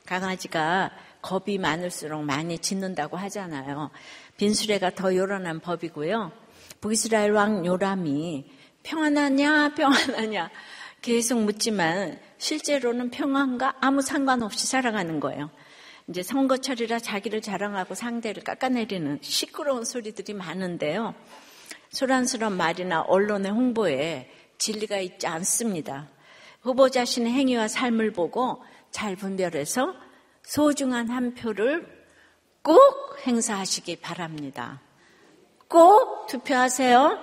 강아지가 겁이 많을수록 많이 짖는다고 하잖아요. 빈수레가 더 요란한 법이고요. 북이스라엘 왕 요람이 평안하냐 평안하냐 계속 묻지만 실제로는 평안과 아무 상관없이 살아가는 거예요. 이제 선거철이라 자기를 자랑하고 상대를 깎아내리는 시끄러운 소리들이 많은데요. 소란스러운 말이나 언론의 홍보에 진리가 있지 않습니다. 후보 자신의 행위와 삶을 보고 잘 분별해서 소중한 한 표를 꼭 행사하시기 바랍니다. 꼭 투표하세요.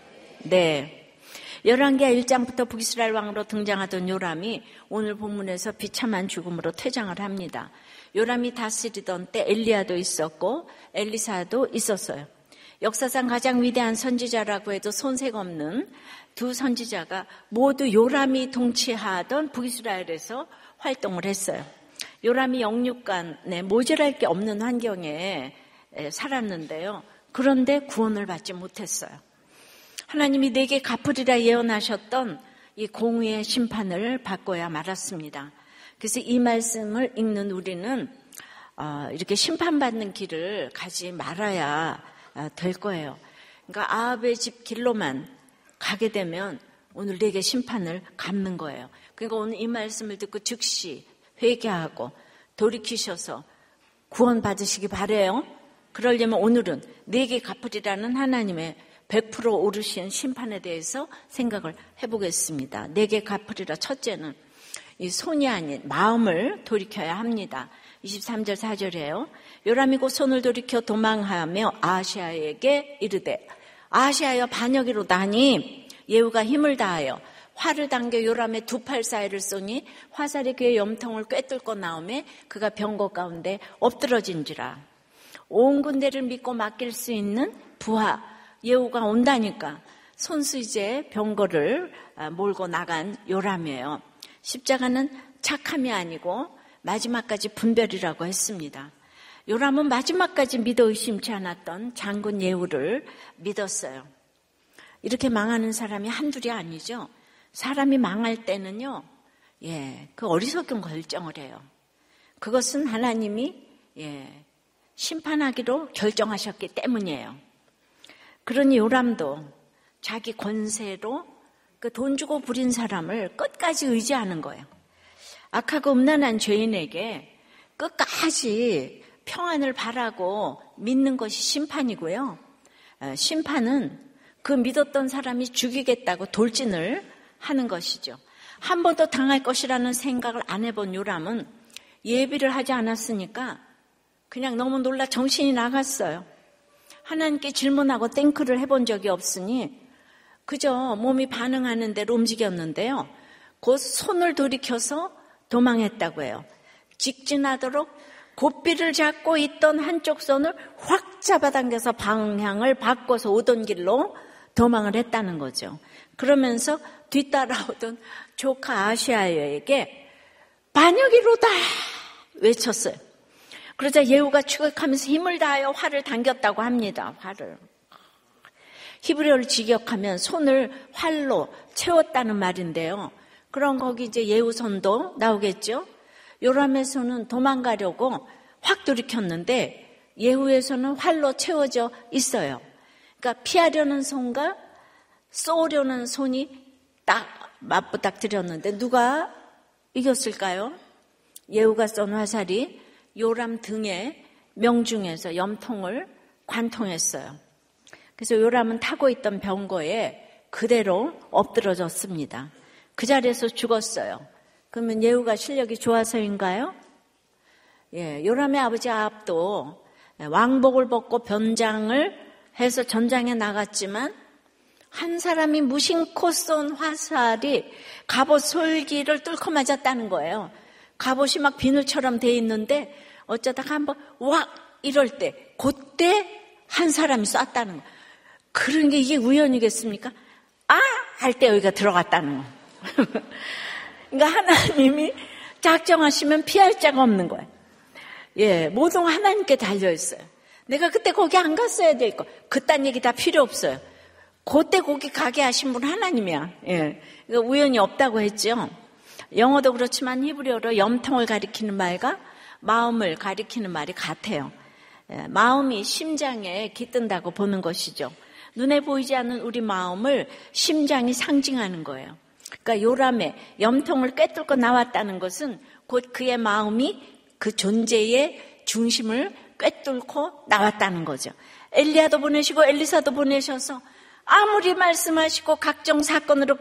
네. 열왕기하 1장부터 북이스라엘 왕으로 등장하던 요람이 오늘 본문에서 비참한 죽음으로 퇴장을 합니다. 요람이 다스리던 때 엘리야도 있었고 엘리사도 있었어요. 역사상 가장 위대한 선지자라고 해도 손색 없는 두 선지자가 모두 요람이 통치하던 북이스라엘에서 활동을 했어요. 요람이 영육간에 모자랄 게 없는 환경에 살았는데요. 그런데 구원을 받지 못했어요. 하나님이 내게 갚으리라 예언하셨던 이 공의의 심판을 받고야 말았습니다. 그래서 이 말씀을 읽는 우리는 이렇게 심판받는 길을 가지 말아야 될 거예요. 그러니까 아합의 집 길로만 가게 되면 오늘 내게 심판을 갚는 거예요. 그러니까 오늘 이 말씀을 듣고 즉시 회개하고 돌이키셔서 구원 받으시기 바라요. 그러려면 오늘은 내게 갚으리라는 하나님의 100% 오르신 심판에 대해서 생각을 해보겠습니다. 내게 갚으리라. 첫째는 이 손이 아닌 마음을 돌이켜야 합니다. 23절 4절이에요. 요람이 곧 손을 돌이켜 도망하며 아하시아에게 이르되 아하시아여 반역이로다니 예후가 힘을 다하여 활을 당겨 요람의 두 팔 사이를 쏘니 화살이 그의 염통을 꿰뚫고 나오매 그가 병거 가운데 엎드러진지라. 온 군대를 믿고 맡길 수 있는 부하 예후가 온다니까 손수 이제 병거를 몰고 나간 요람이에요. 십자가는 착함이 아니고 마지막까지 분별이라고 했습니다. 요람은 마지막까지 믿어 의심치 않았던 장군 예후를 믿었어요. 이렇게 망하는 사람이 한둘이 아니죠. 사람이 망할 때는요, 그 어리석은 결정을 해요. 그것은 하나님이 심판하기로 결정하셨기 때문이에요. 그러니 요람도 자기 권세로 그 돈 주고 부린 사람을 끝까지 의지하는 거예요. 악하고 음란한 죄인에게 끝까지 평안을 바라고 믿는 것이 심판이고요. 심판은 그 믿었던 사람이 죽이겠다고 돌진을 하는 것이죠. 한 번 더 당할 것이라는 생각을 안 해본 요람은 예비를 하지 않았으니까 그냥 너무 놀라 정신이 나갔어요. 하나님께 질문하고 땡크를 해본 적이 없으니 그저 몸이 반응하는 대로 움직였는데요. 곧 손을 돌이켜서 도망했다고 해요. 직진하도록 고삐를 잡고 있던 한쪽 손을 확 잡아당겨서 방향을 바꿔서 오던 길로 도망을 했다는 거죠. 그러면서 뒤따라오던 조카 아시아에게 반역이로다 외쳤어요. 그러자 예후가 추격하면서 힘을 다하여 활을 당겼다고 합니다. 활을. 히브리어를 직역하면 손을 활로 채웠다는 말인데요. 그럼 거기 이제 예후 손도 나오겠죠. 요람의 손은 도망가려고 확 돌이켰는데 예후의 손은 활로 채워져 있어요. 그러니까 피하려는 손과 쏘려는 손이 딱 맞부닥뜨렸는데 누가 이겼을까요? 예후가 쏜 화살이 요람 등에 명중해서 염통을 관통했어요. 그래서 요람은 타고 있던 병거에 그대로 엎드러졌습니다. 그 자리에서 죽었어요. 그러면 예후가 실력이 좋아서인가요? 요람의 아버지 아합도 왕복을 벗고 변장을 해서 전장에 나갔지만 한 사람이 무심코 쏜 화살이 갑옷 솔기를 뚫고 맞았다는 거예요. 갑옷이 막 비늘처럼 돼 있는데 어쩌다가 한번 왁 이럴 때 그때 한 사람이 쐈다는 거예요. 그런 게 이게 우연이겠습니까? 할 때 여기가 들어갔다는 거예요. 그러니까 하나님이 작정하시면 피할 자가 없는 거예요. 모든 하나님께 달려있어요. 내가 그때 거기 안 갔어야 될 거. 그딴 얘기 다 필요 없어요. 그때 거기 가게 하신 분 하나님이야. 그러니까 우연이 없다고 했죠. 영어도 그렇지만 히브리어로 염통을 가리키는 말과 마음을 가리키는 말이 같아요. 마음이 심장에 깃든다고 보는 것이죠. 눈에 보이지 않는 우리 마음을 심장이 상징하는 거예요. 그러니까 요람의 염통을 꿰뚫고 나왔다는 것은 곧 그의 마음이 그 존재의 중심을 꿰뚫고 나왔다는 거죠. 엘리야도 보내시고 엘리사도 보내셔서 아무리 말씀하시고 각종 사건으로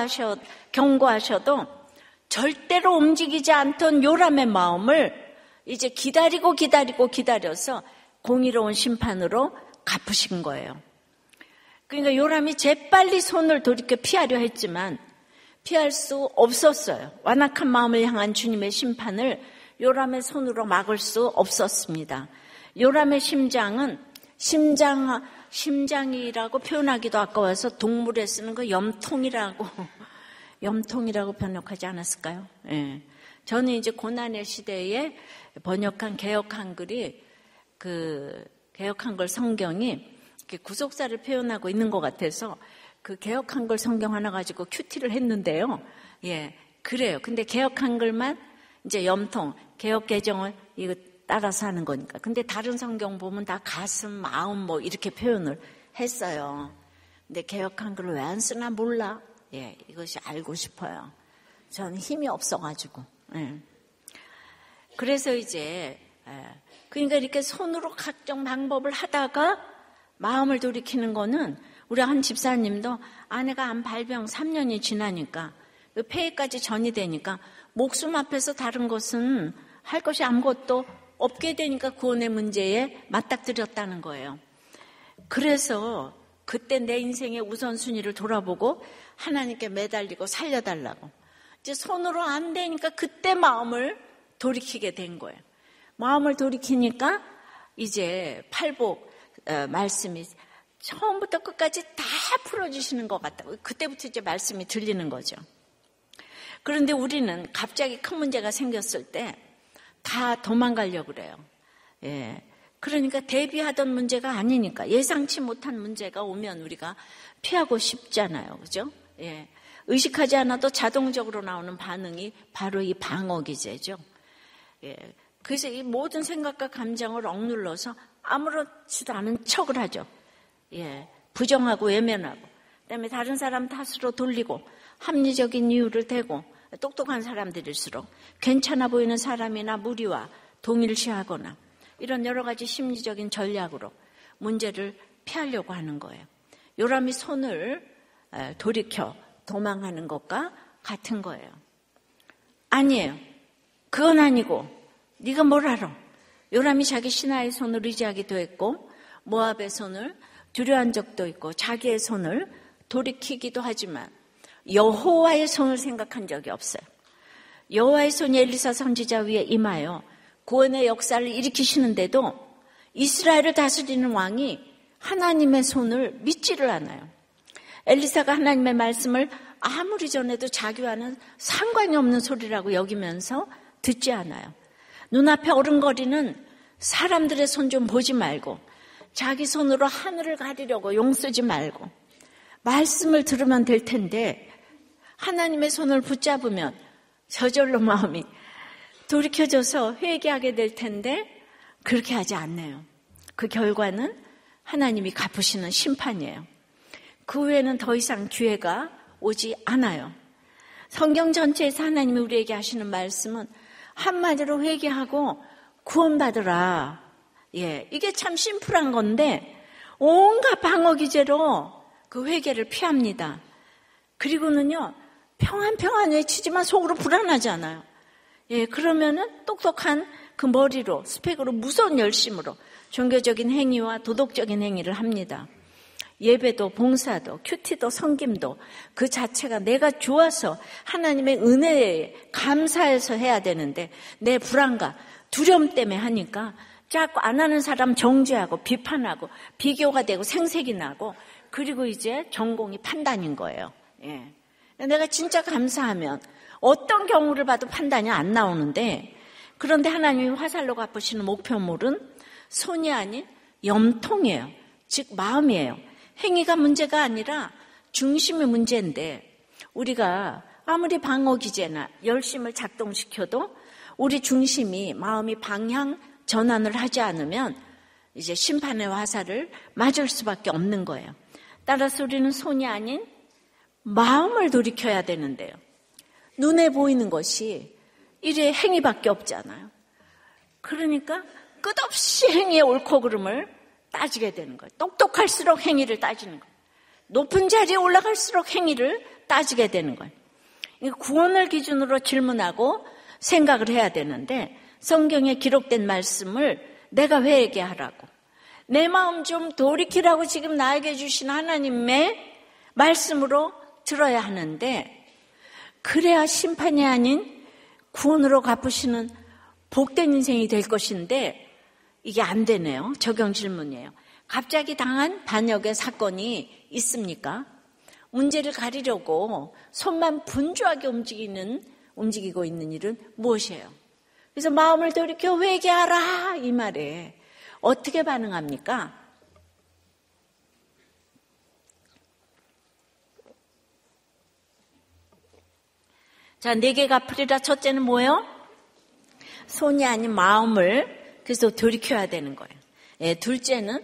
경고하셔도 절대로 움직이지 않던 요람의 마음을 이제 기다려서 공의로운 심판으로 갚으신 거예요. 그러니까 요람이 재빨리 손을 돌이켜 피하려 했지만 피할 수 없었어요. 완악한 마음을 향한 주님의 심판을 요람의 손으로 막을 수 없었습니다. 요람의 심장은 심장이라고 표현하기도 아까워서 동물에 쓰는 거 염통이라고 번역하지 않았을까요? 예. 저는 이제 고난의 시대에 번역한 개역 한글이 개역 한글 성경이 구속사를 표현하고 있는 것 같아서 그 개역 한글 성경 하나 가지고 큐티를 했는데요. 예, 그래요. 근데 개역 한글만 이제 염통, 개역 개정을 이거 따라서 하는 거니까. 근데 다른 성경 보면 다 가슴, 마음 뭐 이렇게 표현을 했어요. 근데 개역 한글을 왜 안 쓰나 몰라. 예, 이것이 알고 싶어요. 저는 힘이 없어가지고. 예. 그래서 이제 그러니까 이렇게 손으로 각종 방법을 하다가 마음을 돌이키는 거는 우리 한 집사님도 아내가 암 발병 3년이 지나니까 폐해까지 전이 되니까 목숨 앞에서 다른 것은 할 것이 아무것도 없게 되니까 구원의 문제에 맞닥뜨렸다는 거예요. 그래서 그때 내 인생의 우선순위를 돌아보고 하나님께 매달리고 살려달라고. 이제 손으로 안 되니까 그때 마음을 돌이키게 된 거예요. 마음을 돌이키니까 이제 팔복 말씀이 처음부터 끝까지 다 풀어주시는 것 같다고. 그때부터 이제 말씀이 들리는 거죠. 그런데 우리는 갑자기 큰 문제가 생겼을 때 다 도망가려고 그래요. 예. 그러니까 대비하던 문제가 아니니까 예상치 못한 문제가 오면 우리가 피하고 싶잖아요. 그죠? 예. 의식하지 않아도 자동적으로 나오는 반응이 바로 이 방어 기제죠. 예. 그래서 이 모든 생각과 감정을 억눌러서 아무렇지도 않은 척을 하죠. 예. 부정하고 외면하고, 그다음에 다른 사람 탓으로 돌리고, 합리적인 이유를 대고, 똑똑한 사람들일수록 괜찮아 보이는 사람이나 무리와 동일시하거나 이런 여러 가지 심리적인 전략으로 문제를 피하려고 하는 거예요. 요람이 손을 돌이켜 도망하는 것과 같은 거예요. 아니에요. 그건 아니고 네가 뭘 알아. 요람이 자기 신하의 손을 의지하기도 했고 모압의 손을 두려워한 적도 있고 자기의 손을 돌이키기도 하지만 여호와의 손을 생각한 적이 없어요. 여호와의 손이 엘리사 선지자 위에 임하여 구원의 역사를 일으키시는데도 이스라엘을 다스리는 왕이 하나님의 손을 믿지를 않아요. 엘리사가 하나님의 말씀을 아무리 전해도 자기와는 상관이 없는 소리라고 여기면서 듣지 않아요. 눈앞에 어른거리는 사람들의 손 좀 보지 말고 자기 손으로 하늘을 가리려고 용 쓰지 말고 말씀을 들으면 될 텐데 하나님의 손을 붙잡으면 저절로 마음이 돌이켜져서 회개하게 될 텐데 그렇게 하지 않네요. 그 결과는 하나님이 갚으시는 심판이에요. 그 후에는 더 이상 기회가 오지 않아요. 성경 전체에서 하나님이 우리에게 하시는 말씀은 한마디로 회개하고 구원받으라. 예, 이게 참 심플한 건데 온갖 방어 기제로 그 회개를 피합니다. 그리고는요, 평안 외치지만 속으로 불안하잖아요. 예, 그러면은 똑똑한 그 머리로, 스펙으로 무서운 열심으로 종교적인 행위와 도덕적인 행위를 합니다. 예배도 봉사도 큐티도 섬김도 그 자체가 내가 좋아서 하나님의 은혜에 감사해서 해야 되는데 내 불안과 두려움 때문에 하니까 자꾸 안 하는 사람 정죄하고 비판하고 비교가 되고 생색이 나고 그리고 이제 전공이 판단인 거예요. 예. 내가 진짜 감사하면 어떤 경우를 봐도 판단이 안 나오는데 그런데 하나님이 화살로 갚으시는 목표물은 손이 아닌 염통이에요. 즉 마음이에요. 행위가 문제가 아니라 중심이 문제인데 우리가 아무리 방어 기제나 열심을 작동시켜도 우리 중심이 마음이 방향 전환을 하지 않으면 이제 심판의 화살을 맞을 수밖에 없는 거예요. 따라서 우리는 손이 아닌 마음을 돌이켜야 되는데요. 눈에 보이는 것이 이래 행위밖에 없잖아요. 그러니까 끝없이 행위의 옳고 그름을 따지게 되는 거예요. 똑똑할수록 행위를 따지는 거예요. 높은 자리에 올라갈수록 행위를 따지게 되는 거예요. 구원을 기준으로 질문하고 생각을 해야 되는데 성경에 기록된 말씀을 내가 회개하라고, 내 마음 좀 돌이키라고 지금 나에게 주신 하나님의 말씀으로 들어야 하는데, 그래야 심판이 아닌 구원으로 갚으시는 복된 인생이 될 것인데 이게 안 되네요. 적용 질문이에요. 갑자기 당한 반역의 사건이 있습니까? 문제를 가리려고 손만 분주하게 움직이고 있는 일은 무엇이에요? 그래서 마음을 돌이켜 회개하라 이 말에 어떻게 반응합니까? 자, 4개 갚으리라. 첫째는 뭐예요? 손이 아닌 마음을 그래서 돌이켜야 되는 거예요. 예, 둘째는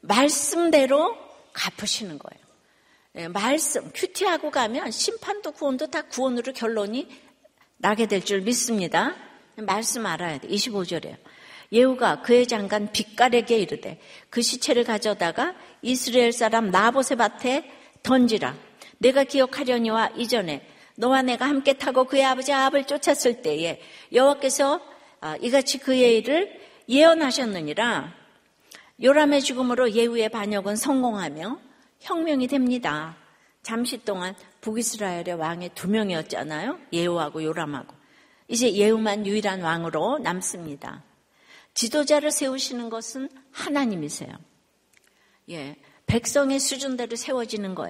말씀대로 갚으시는 거예요. 예, 말씀, 큐티하고 가면 심판도 구원도 다 구원으로 결론이 나게 될 줄 믿습니다. 말씀 알아야 돼. 25절이에요. 예후가 그의 장관 빗갈에게 이르되 그 시체를 가져다가 이스라엘 사람 나봇의 밭에 던지라. 내가 기억하려니와 이전에 너와 내가 함께 타고 그의 아버지 아합을 쫓았을 때에 여호와께서 이같이 그의 일을 예언하셨느니라. 요람의 죽음으로 예후의 반역은 성공하며 혁명이 됩니다. 잠시 동안 북이스라엘의 왕이 2명이었잖아요. 예후하고 요람하고. 이제 예후만 유일한 왕으로 남습니다. 지도자를 세우시는 것은 하나님이세요. 예, 백성의 수준대로 세워지는 거예요.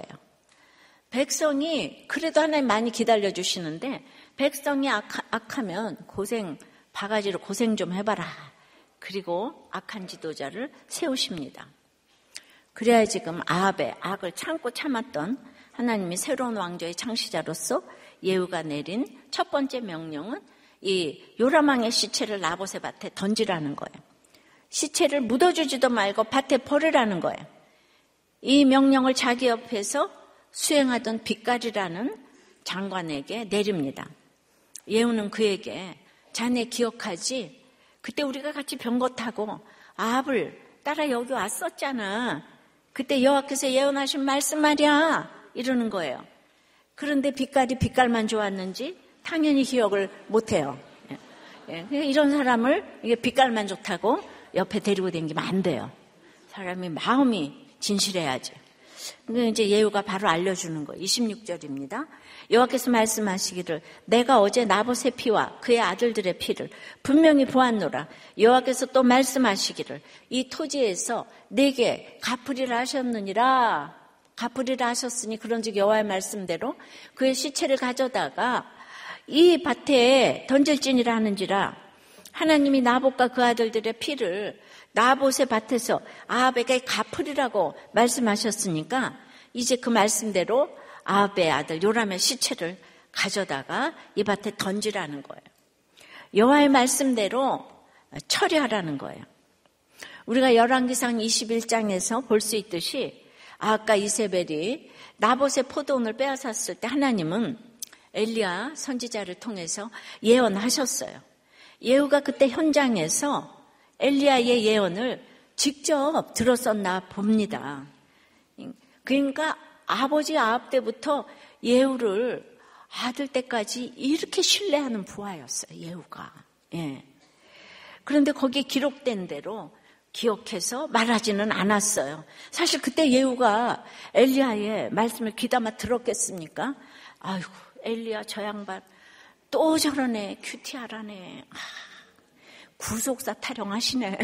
백성이 그래도 하나님 많이 기다려주시는데 백성이 악하면 바가지로 고생 좀 해봐라. 그리고 악한 지도자를 세우십니다. 그래야 지금 아합의 악을 참고 참았던 하나님이 새로운 왕조의 창시자로서 예후가 내린 첫 번째 명령은 이 요람왕의 시체를 나봇의 밭에 던지라는 거예요. 시체를 묻어주지도 말고 밭에 버리라는 거예요. 이 명령을 자기 옆에서 수행하던 빗갈이라는 장관에게 내립니다. 예후는 그에게 자네 기억하지? 그때 우리가 같이 병거 타고 아합을 따라 여기 왔었잖아. 그때 여호와께서 예언하신 말씀 말이야. 이러는 거예요. 그런데 빗갈만 좋았는지 당연히 기억을 못해요. 이런 사람을 빗갈만 좋다고 옆에 데리고 다니면 안 돼요. 사람이 마음이 진실해야지. 근데 이제 예후가 바로 알려주는 거예요. 26절입니다. 여호와께서 말씀하시기를 내가 어제 나봇의 피와 그의 아들들의 피를 분명히 보았노라. 여호와께서 또 말씀하시기를 이 토지에서 내게 갚으리라 하셨느니라. 갚으리라 하셨으니 그런즉 여호와의 말씀대로 그의 시체를 가져다가 이 밭에 던질지니라 하는지라. 하나님이 나봇과 그 아들들의 피를 나봇의 밭에서 아합에게 갚으리라고 말씀하셨으니까 이제 그 말씀대로 아합의 아들 요람의 시체를 가져다가 이 밭에 던지라는 거예요. 여호와의 말씀대로 처리하라는 거예요. 우리가 열왕기상 21장에서 볼 수 있듯이 아합과 이세벨이 나봇의 포도원을 빼앗았을 때 하나님은 엘리야 선지자를 통해서 예언하셨어요. 예후가 그때 현장에서 엘리야의 예언을 직접 들었었나 봅니다. 그러니까 아버지 아합 때부터 예후를 아들 때까지 이렇게 신뢰하는 부하였어요. 예후가. 예. 그런데 거기에 기록된 대로 기억해서 말하지는 않았어요. 사실 그때 예후가 엘리야의 말씀을 귀담아 들었겠습니까? 아이고 엘리야 저 양반 또 저러네 큐티하라네. 구속사 타령하시네.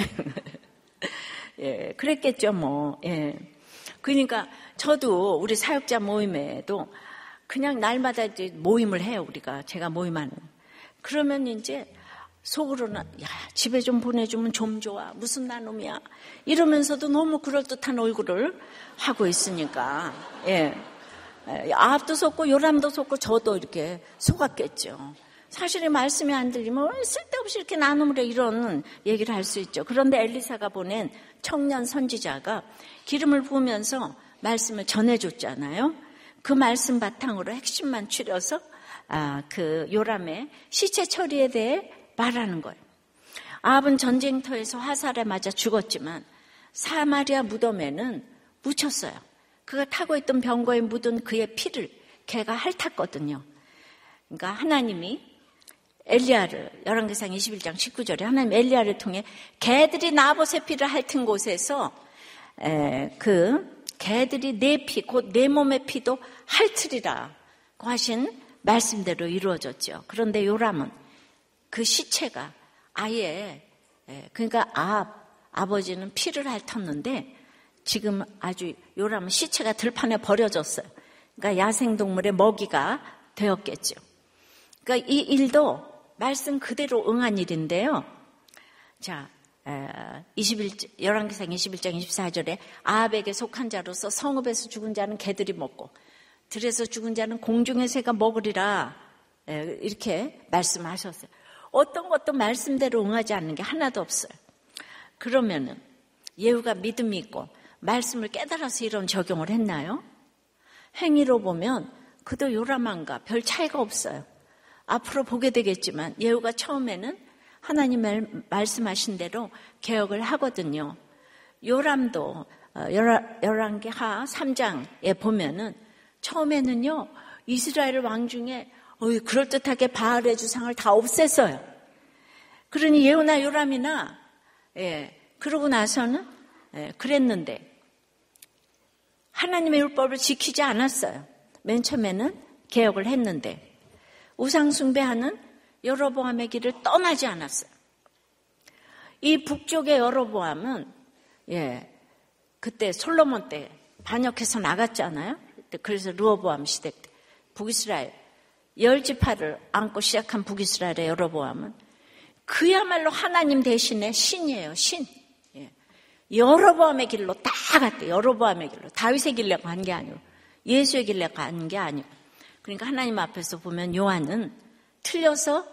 예, 그랬겠죠 뭐. 예. 그러니까 저도 우리 사역자 모임에도 그냥 날마다 이제 모임을 해요. 제가 모임하는. 그러면 이제 속으로는 야 집에 좀 보내주면 좀 좋아. 무슨 나놈이야. 이러면서도 너무 그럴듯한 얼굴을 하고 있으니까. 예. 아합도 속고 요람도 속고 저도 이렇게 속았겠죠. 사실은 말씀이 안 들리면 쓸데없이 이렇게 나눔을 해, 이런 얘기를 할 수 있죠. 그런데 엘리사가 보낸 청년 선지자가 기름을 부으면서 말씀을 전해줬잖아요. 그 말씀 바탕으로 핵심만 추려서 그 요람의 시체 처리에 대해 말하는 거예요. 아합은 전쟁터에서 화살에 맞아 죽었지만 사마리아 무덤에는 묻혔어요. 그가 타고 있던 병거에 묻은 그의 피를 개가 핥았거든요. 그러니까 하나님이 엘리야를, 열왕기상 21장 19절에 하나님 엘리야를 통해 개들이 나봇의 피를 핥은 곳에서 그 개들이 내 피, 곧 내 몸의 피도 핥으리라고 하신 말씀대로 이루어졌죠. 그런데 요람은 그 시체가 아예, 그러니까 아버지는 피를 핥았는데 지금 아주 요람은 시체가 들판에 버려졌어요. 그러니까 야생동물의 먹이가 되었겠죠. 그러니까 이 일도 말씀 그대로 응한 일인데요. 자, 11기상 21장 24절에 아합에게 속한 자로서 성읍에서 죽은 자는 개들이 먹고 들에서 죽은 자는 공중의 새가 먹으리라, 이렇게 말씀하셨어요. 어떤 것도 말씀대로 응하지 않는 게 하나도 없어요. 그러면은 예후가 믿음이 있고 말씀을 깨달아서 이런 적용을 했나요? 행위로 보면 그도 요람한가 별 차이가 없어요. 앞으로 보게 되겠지만 예후가 처음에는 하나님의 말씀하신 대로 개혁을 하거든요. 요람도 열왕기하 3장에 보면은 처음에는요 이스라엘 왕 중에 그럴듯하게 바알의 주상을 다 없앴어요. 그러니 예후나 요람이나 그러고 나서는 그랬는데 하나님의 율법을 지키지 않았어요. 맨 처음에는 개혁을 했는데 우상 숭배하는 여로보암의 길을 떠나지 않았어요. 이 북쪽의 여로보암은 그때 솔로몬 때 반역해서 나갔잖아요. 그래서 르호보암 시대 때 북이스라엘 10지파를 안고 시작한 북이스라엘의 여로보암은 그야말로 하나님 대신에 신이에요. 신. 여로보암의 길로 다 갔대. 여로보암의 길로. 다윗의 길로 간 게 아니고 예수의 길로 간 게 아니고. 그러니까 하나님 앞에서 보면 요람은 틀려서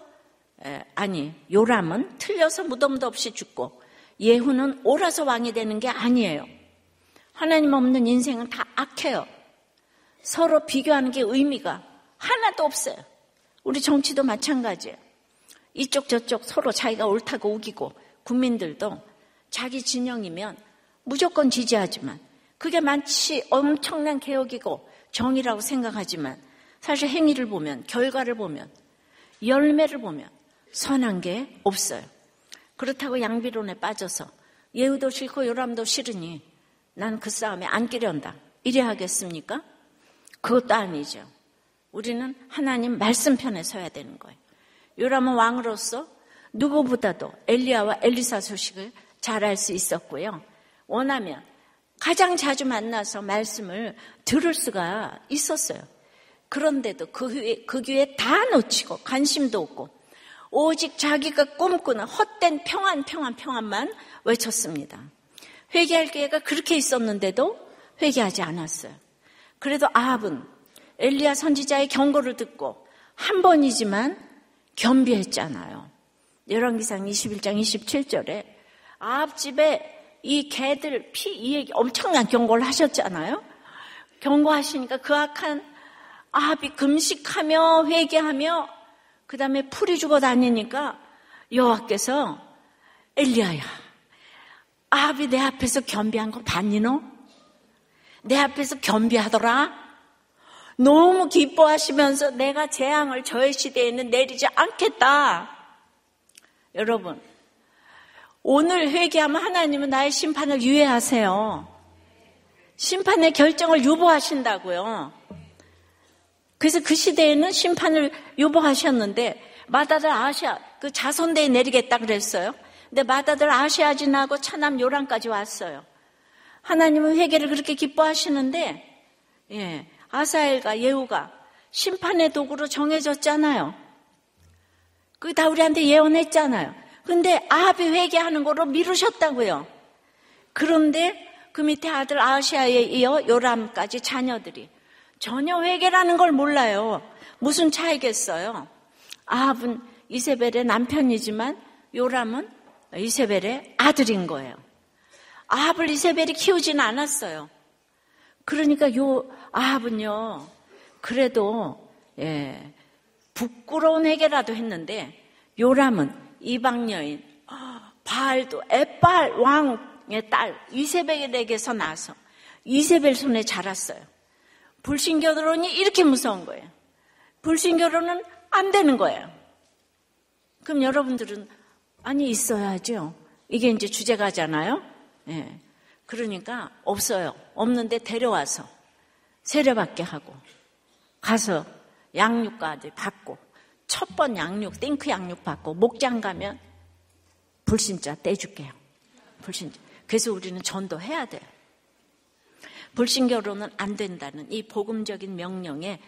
무덤도 없이 죽고 예후는 옳아서 왕이 되는 게 아니에요. 하나님 없는 인생은 다 악해요. 서로 비교하는 게 의미가 하나도 없어요. 우리 정치도 마찬가지예요. 이쪽 저쪽 서로 자기가 옳다고 우기고 국민들도 자기 진영이면 무조건 지지하지만 그게 마치 엄청난 개혁이고 정의라고 생각하지만 사실 행위를 보면 결과를 보면 열매를 보면 선한 게 없어요. 그렇다고 양비론에 빠져서 예후도 싫고 요람도 싫으니 난 그 싸움에 안 끼련다 이래 하겠습니까? 그것도 아니죠. 우리는 하나님 말씀 편에 서야 되는 거예요. 요람은 왕으로서 누구보다도 엘리야와 엘리사 소식을 잘 알 수 있었고요. 원하면 가장 자주 만나서 말씀을 들을 수가 있었어요. 그런데도 그 귀에 다 놓치고 관심도 없고 오직 자기가 꿈꾸는 헛된 평안만 외쳤습니다. 회개할 기회가 그렇게 있었는데도 회개하지 않았어요. 그래도 아합은 엘리야 선지자의 경고를 듣고 한 번이지만 겸비했잖아요. 열왕기상 21장 27절에 아합 집에 이 개들 피 이 얘기 엄청난 경고를 하셨잖아요. 경고하시니까 그 악한 아합이 금식하며 회개하며 그 다음에 풀이 죽어 다니니까 여호와께서 엘리야야, 아합이 내 앞에서 겸비한 거 봤니 너? 내 앞에서 겸비하더라. 너무 기뻐하시면서 내가 재앙을 저의 시대에는 내리지 않겠다. 여러분, 오늘 회개하면 하나님은 나의 심판을 유예하세요. 심판의 결정을 유보하신다고요. 그래서 그 시대에는 심판을 유보하셨는데 맏아들 아시아 그 자손대에 내리겠다 그랬어요. 근데 맏아들 아시아 지나고 차남 요람까지 왔어요. 하나님은 회개를 그렇게 기뻐하시는데 아사엘과 예후가 심판의 도구로 정해졌잖아요. 그게 다 우리한테 예언했잖아요. 근데 아합이 회개하는 거로 미루셨다고요. 그런데 그 밑에 아들 아시아에 이어 요람까지 자녀들이 전혀 회개라는 걸 몰라요. 무슨 차이겠어요? 아합은 이세벨의 남편이지만 요람은 이세벨의 아들인 거예요. 아합을 이세벨이 키우지는 않았어요. 그러니까 요 아합은요, 그래도 부끄러운 회개라도 했는데, 요람은 이방 여인 바알도 엣바알 왕의 딸 이세벨에게서 나서 이세벨 손에 자랐어요. 불신결혼이 이렇게 무서운 거예요. 불신결혼은 안 되는 거예요. 그럼 여러분들은 아니 있어야죠. 이게 이제 주제가잖아요. 그러니까 없어요. 없는데 데려와서 세례받게 하고 가서 양육까지 받고 첫 번 양육, 띵크 양육 받고 목장 가면 불신자 떼줄게요. 불신자. 그래서 우리는 전도해야 돼요. 불신결혼은 안 된다는 이 복음적인 명령의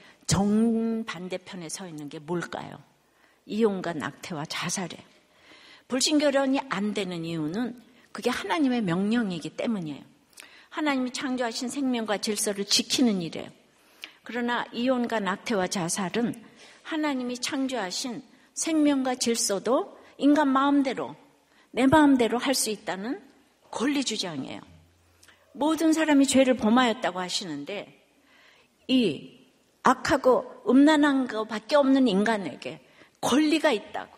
정반대편에 서 있는 게 뭘까요? 이혼과 낙태와 자살이에요. 불신결혼이 안 되는 이유는 그게 하나님의 명령이기 때문이에요. 하나님이 창조하신 생명과 질서를 지키는 일이에요. 그러나 이혼과 낙태와 자살은 하나님이 창조하신 생명과 질서도 인간 마음대로, 내 마음대로 할 수 있다는 권리 주장이에요. 모든 사람이 죄를 범하였다고 하시는데 이 악하고 음란한 것밖에 없는 인간에게 권리가 있다고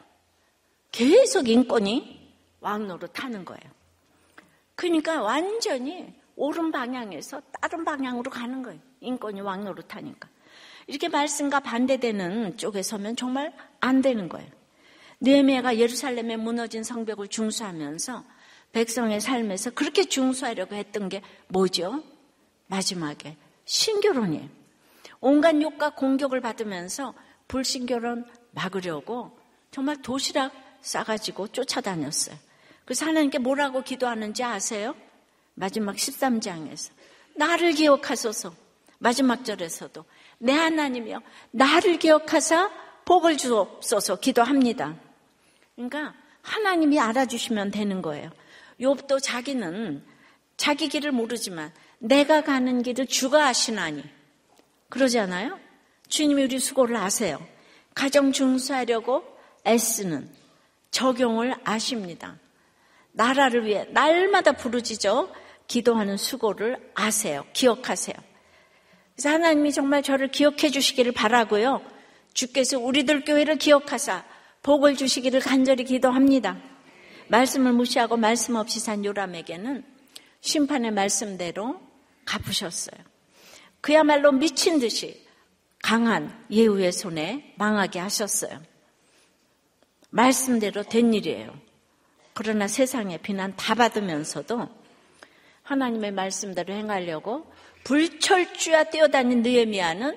계속 인권이 왕노릇하는 거예요. 그러니까 완전히 옳은 방향에서 다른 방향으로 가는 거예요. 인권이 왕노릇하니까. 이렇게 말씀과 반대되는 쪽에 서면 정말 안 되는 거예요. 느헤미야가 예루살렘에 무너진 성벽을 중수하면서 백성의 삶에서 그렇게 중수하려고 했던 게 뭐죠? 마지막에 신결혼이에요. 온갖 욕과 공격을 받으면서 불신결혼 막으려고 정말 도시락 싸가지고 쫓아다녔어요. 그래서 하나님께 뭐라고 기도하는지 아세요? 마지막 13장에서 나를 기억하소서. 마지막 절에서도 내 하나님이여 나를 기억하사 복을 주옵소서 기도합니다. 그러니까 하나님이 알아주시면 되는 거예요. 욥도 자기는 자기 길을 모르지만 내가 가는 길을 주가 아시나니 그러잖아요. 주님이 우리 수고를 아세요. 가정 중수하려고 애쓰는 적용을 아십니다. 나라를 위해 날마다 부르짖어 기도하는 수고를 아세요. 기억하세요. 그래서 하나님이 정말 저를 기억해 주시기를 바라고요. 주께서 우리들 교회를 기억하사 복을 주시기를 간절히 기도합니다. 말씀을 무시하고 말씀 없이 산 요람에게는 심판의 말씀대로 갚으셨어요. 그야말로 미친 듯이 강한 예후의 손에 망하게 하셨어요. 말씀대로 된 일이에요. 그러나 세상의 비난 다 받으면서도 하나님의 말씀대로 행하려고 불철주야 뛰어다닌 느헤미야는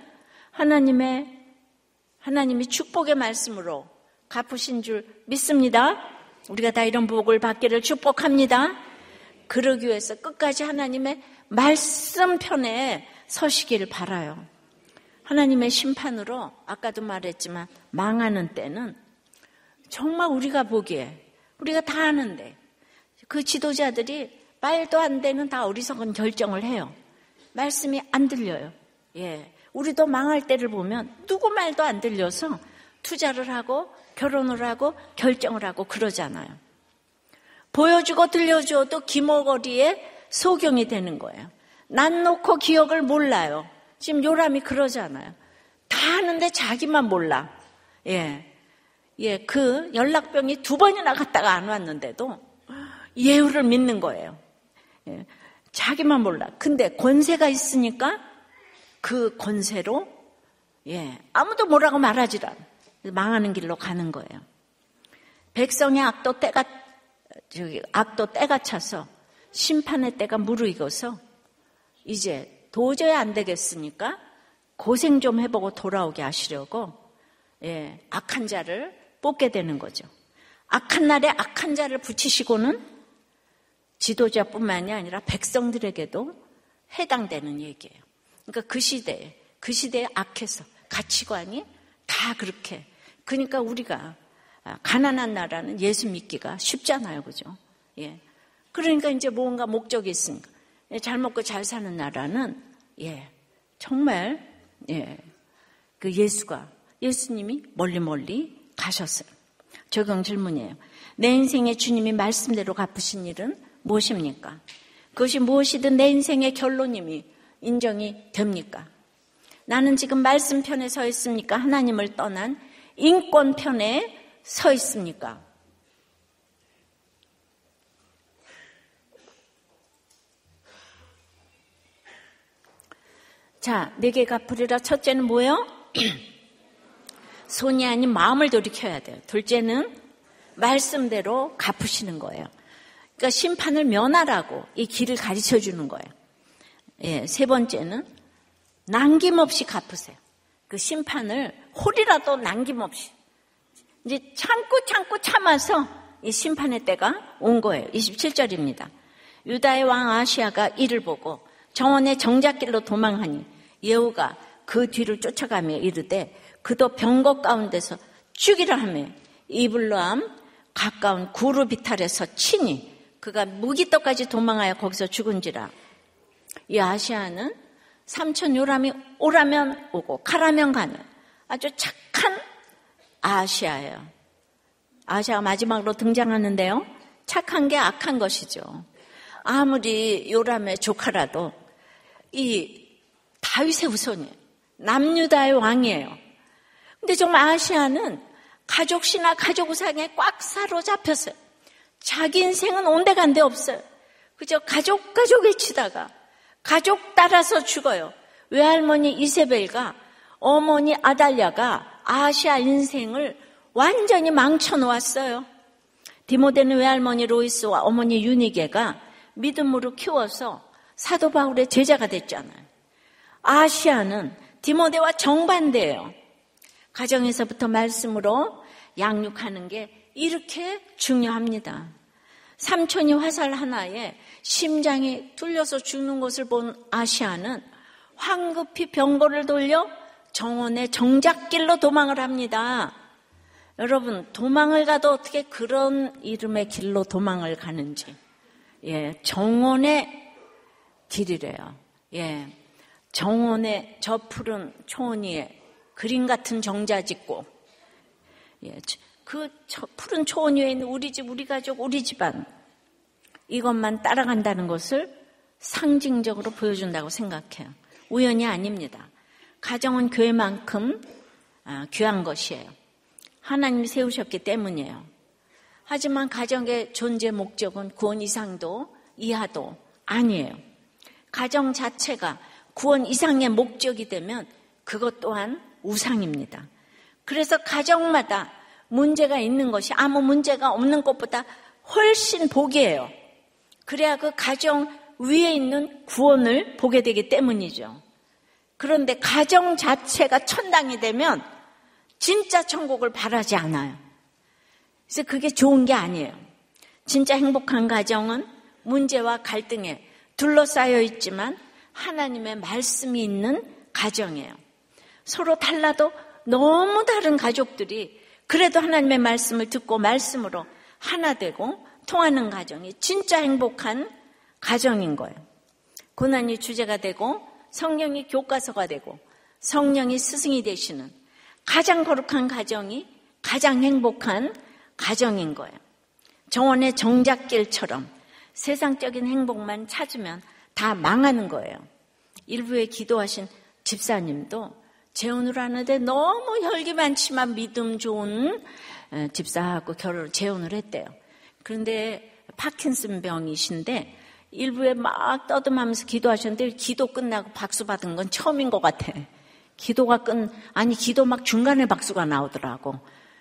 하나님이 축복의 말씀으로 갚으신 줄 믿습니다. 우리가 다 이런 복을 받기를 축복합니다. 그러기 위해서 끝까지 하나님의 말씀 편에 서시기를 바라요. 하나님의 심판으로 아까도 말했지만 망하는 때는 정말 우리가 보기에 우리가 다 아는데 그 지도자들이 말도 안 되는 다 어리석은 결정을 해요. 말씀이 안 들려요. 우리도 망할 때를 보면 누구 말도 안 들려서 투자를 하고 결혼을 하고 결정을 하고 그러잖아요. 보여주고 들려줘도 기모거리에 소경이 되는 거예요. 난 놓고 기억을 몰라요. 지금 요람이 그러잖아요. 다 아는데 자기만 몰라. 그 연락병이 2번이나 갔다가 안 왔는데도 예후를 믿는 거예요. 자기만 몰라. 근데 권세가 있으니까 그 권세로 아무도 뭐라고 말하지 않아. 망하는 길로 가는 거예요. 백성의 악도 때가 차서 심판의 때가 무르익어서 이제 도저히 안 되겠으니까 고생 좀 해보고 돌아오게 하시려고 악한 자를 뽑게 되는 거죠. 악한 날에 악한 자를 붙이시고는 지도자뿐만이 아니라 백성들에게도 해당되는 얘기예요. 그러니까 그 시대에 악해서 가치관이 다 그렇게. 그러니까 우리가 가난한 나라는 예수 믿기가 쉽잖아요, 그죠? 그러니까 이제 뭔가 목적이 있으니까 잘 먹고 잘 사는 나라는 정말 그 예수님이 멀리 가셨어요. 적용 질문이에요. 내 인생에 주님이 말씀대로 갚으신 일은 무엇입니까? 그것이 무엇이든 내 인생의 결론임이 인정이 됩니까? 나는 지금 말씀 편에 서 있습니까? 하나님을 떠난 인권 편에 서 있습니까? 자, 내게 갚으리라. 첫째는 뭐예요? 손이 아닌 마음을 돌이켜야 돼요. 둘째는 말씀대로 갚으시는 거예요. 그러니까 심판을 면하라고 이 길을 가르쳐 주는 거예요. 예, 세 번째는 남김없이 갚으세요. 그 심판을 홀이라도 남김없이. 이제 참고 참아서 이 심판의 때가 온 거예요. 27절입니다. 유다의 왕 아시아가 이를 보고 정원의 정작길로 도망하니 예후가 그 뒤를 쫓아가며 이르되 그도 병거 가운데서 죽이라 하며 이블로암 가까운 구르 비탈에서 치니 그가 무기떡까지 도망하여 거기서 죽은지라. 이 아시아는 삼촌 요람이 오라면 오고 가라면 가는 아주 착한 아시아예요. 아시아가 마지막으로 등장하는데요. 착한 게 악한 것이죠. 아무리 요람의 조카라도 이 다윗의 후손이에요. 남유다의 왕이에요. 근데 정말 아시아는 가족 신화, 가족 우상에 꽉 사로잡혔어요. 자기 인생은 온데간데 없어요. 그저 가족 외치다가 가족 따라서 죽어요. 외할머니 이세벨과 어머니 아달랴가 아시아 인생을 완전히 망쳐놓았어요. 디모데는 외할머니 로이스와 어머니 유니게가 믿음으로 키워서 사도 바울의 제자가 됐잖아요. 아시아는 디모데와 정반대예요. 가정에서부터 말씀으로 양육하는 게 이렇게 중요합니다. 삼촌이 화살 하나에 심장이 뚫려서 죽는 것을 본 아시아는 황급히 병거를 돌려 정원의 정작길로 도망을 합니다. 여러분, 도망을 가도 어떻게 그런 이름의 길로 도망을 가는지. 예, 정원의 길이래요. 예, 정원의 저 푸른 초원 위에 그림 같은 정자 짓고, 예, 그 푸른 초원 위에 있는 우리 집, 우리 가족, 우리 집안, 이것만 따라간다는 것을 상징적으로 보여준다고 생각해요. 우연이 아닙니다. 가정은 교회만큼 귀한 것이에요. 하나님이 세우셨기 때문이에요. 하지만 가정의 존재 목적은 구원 이상도 이하도 아니에요. 가정 자체가 구원 이상의 목적이 되면 그것 또한 우상입니다. 그래서 가정마다 문제가 있는 것이 아무 문제가 없는 것보다 훨씬 복이에요. 그래야 그 가정 위에 있는 구원을 보게 되기 때문이죠. 그런데 가정 자체가 천당이 되면 진짜 천국을 바라지 않아요. 그래서 그게 좋은 게 아니에요. 진짜 행복한 가정은 문제와 갈등에 둘러싸여 있지만 하나님의 말씀이 있는 가정이에요. 서로 달라도 너무 다른 가족들이 그래도 하나님의 말씀을 듣고 말씀으로 하나 되고 통하는 가정이 진짜 행복한 가정인 거예요. 고난이 주제가 되고 성령이 교과서가 되고 성령이 스승이 되시는 가장 거룩한 가정이 가장 행복한 가정인 거예요. 정원의 정작길처럼 세상적인 행복만 찾으면 다 망하는 거예요. 일부에 기도하신 집사님도 재혼을 하는데 너무 혈기 많지만 믿음 좋은 집사하고 재혼을 했대요. 그런데 파킨슨 병이신데 일부에 막 떠듬하면서 기도하셨는데 기도 끝나고 박수 받은 건 처음인 것 같아. 기도 막 중간에 박수가 나오더라고.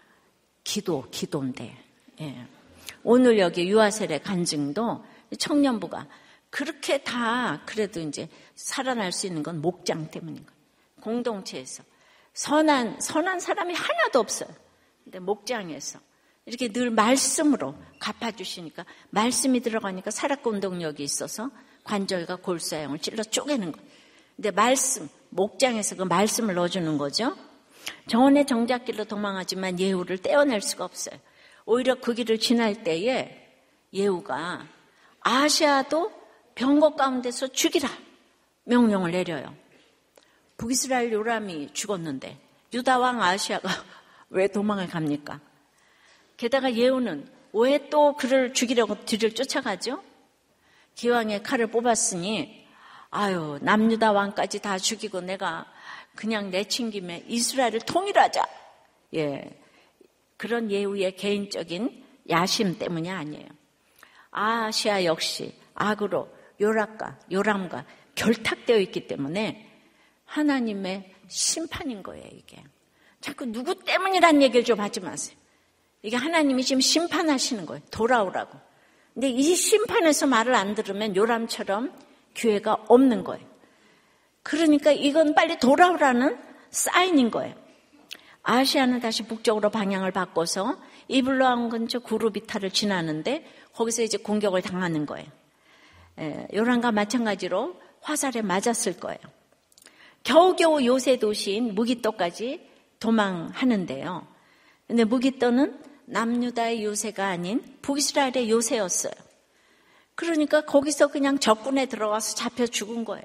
기도인데. 예. 오늘 여기 유아세례 간증도 청년부가 그렇게 다 그래도 이제 살아날 수 있는 건 목장 때문인 거예요. 공동체에서 선한 사람이 하나도 없어요. 근데 목장에서 이렇게 늘 말씀으로 갚아주시니까 말씀이 들어가니까 사락고 운동력이 있어서 관절과 골수아형을 찔러 쪼개는 거예요. 근데 목장에서 그 말씀을 넣어주는 거죠. 정원의 정작길로 도망하지만 예후를 떼어낼 수가 없어요. 오히려 그 길을 지날 때에 예후가 아시아도 병거 가운데서 죽이라 명령을 내려요. 북이스라엘 요람이 죽었는데 유다 왕 아시아가 왜 도망을 갑니까? 게다가 예후는 왜 또 그를 죽이려고 뒤를 쫓아가죠? 기왕에 칼을 뽑았으니 아유 남유다 왕까지 다 죽이고 내가 그냥 내친 김에 이스라엘을 통일하자. 예, 그런 예후의 개인적인 야심 때문이 아니에요. 아하시아 역시 악으로 요람과 결탁되어 있기 때문에 하나님의 심판인 거예요. 이게 자꾸 누구 때문이란 얘기를 좀 하지 마세요. 이게 하나님이 지금 심판하시는 거예요. 돌아오라고. 근데 이 심판에서 말을 안 들으면 요람처럼 기회가 없는 거예요. 그러니까 이건 빨리 돌아오라는 사인인 거예요. 아시아는 다시 북쪽으로 방향을 바꿔서 이블로암 근처 구르비타를 지나는데 거기서 이제 공격을 당하는 거예요. 요람과 마찬가지로 화살에 맞았을 거예요. 겨우겨우 요새 도시인 무기또까지 도망하는데요. 근데 무기또는 남유다의 요새가 아닌 북이스라엘의 요새였어요. 그러니까 거기서 그냥 적군에 들어가서 잡혀 죽은 거예요.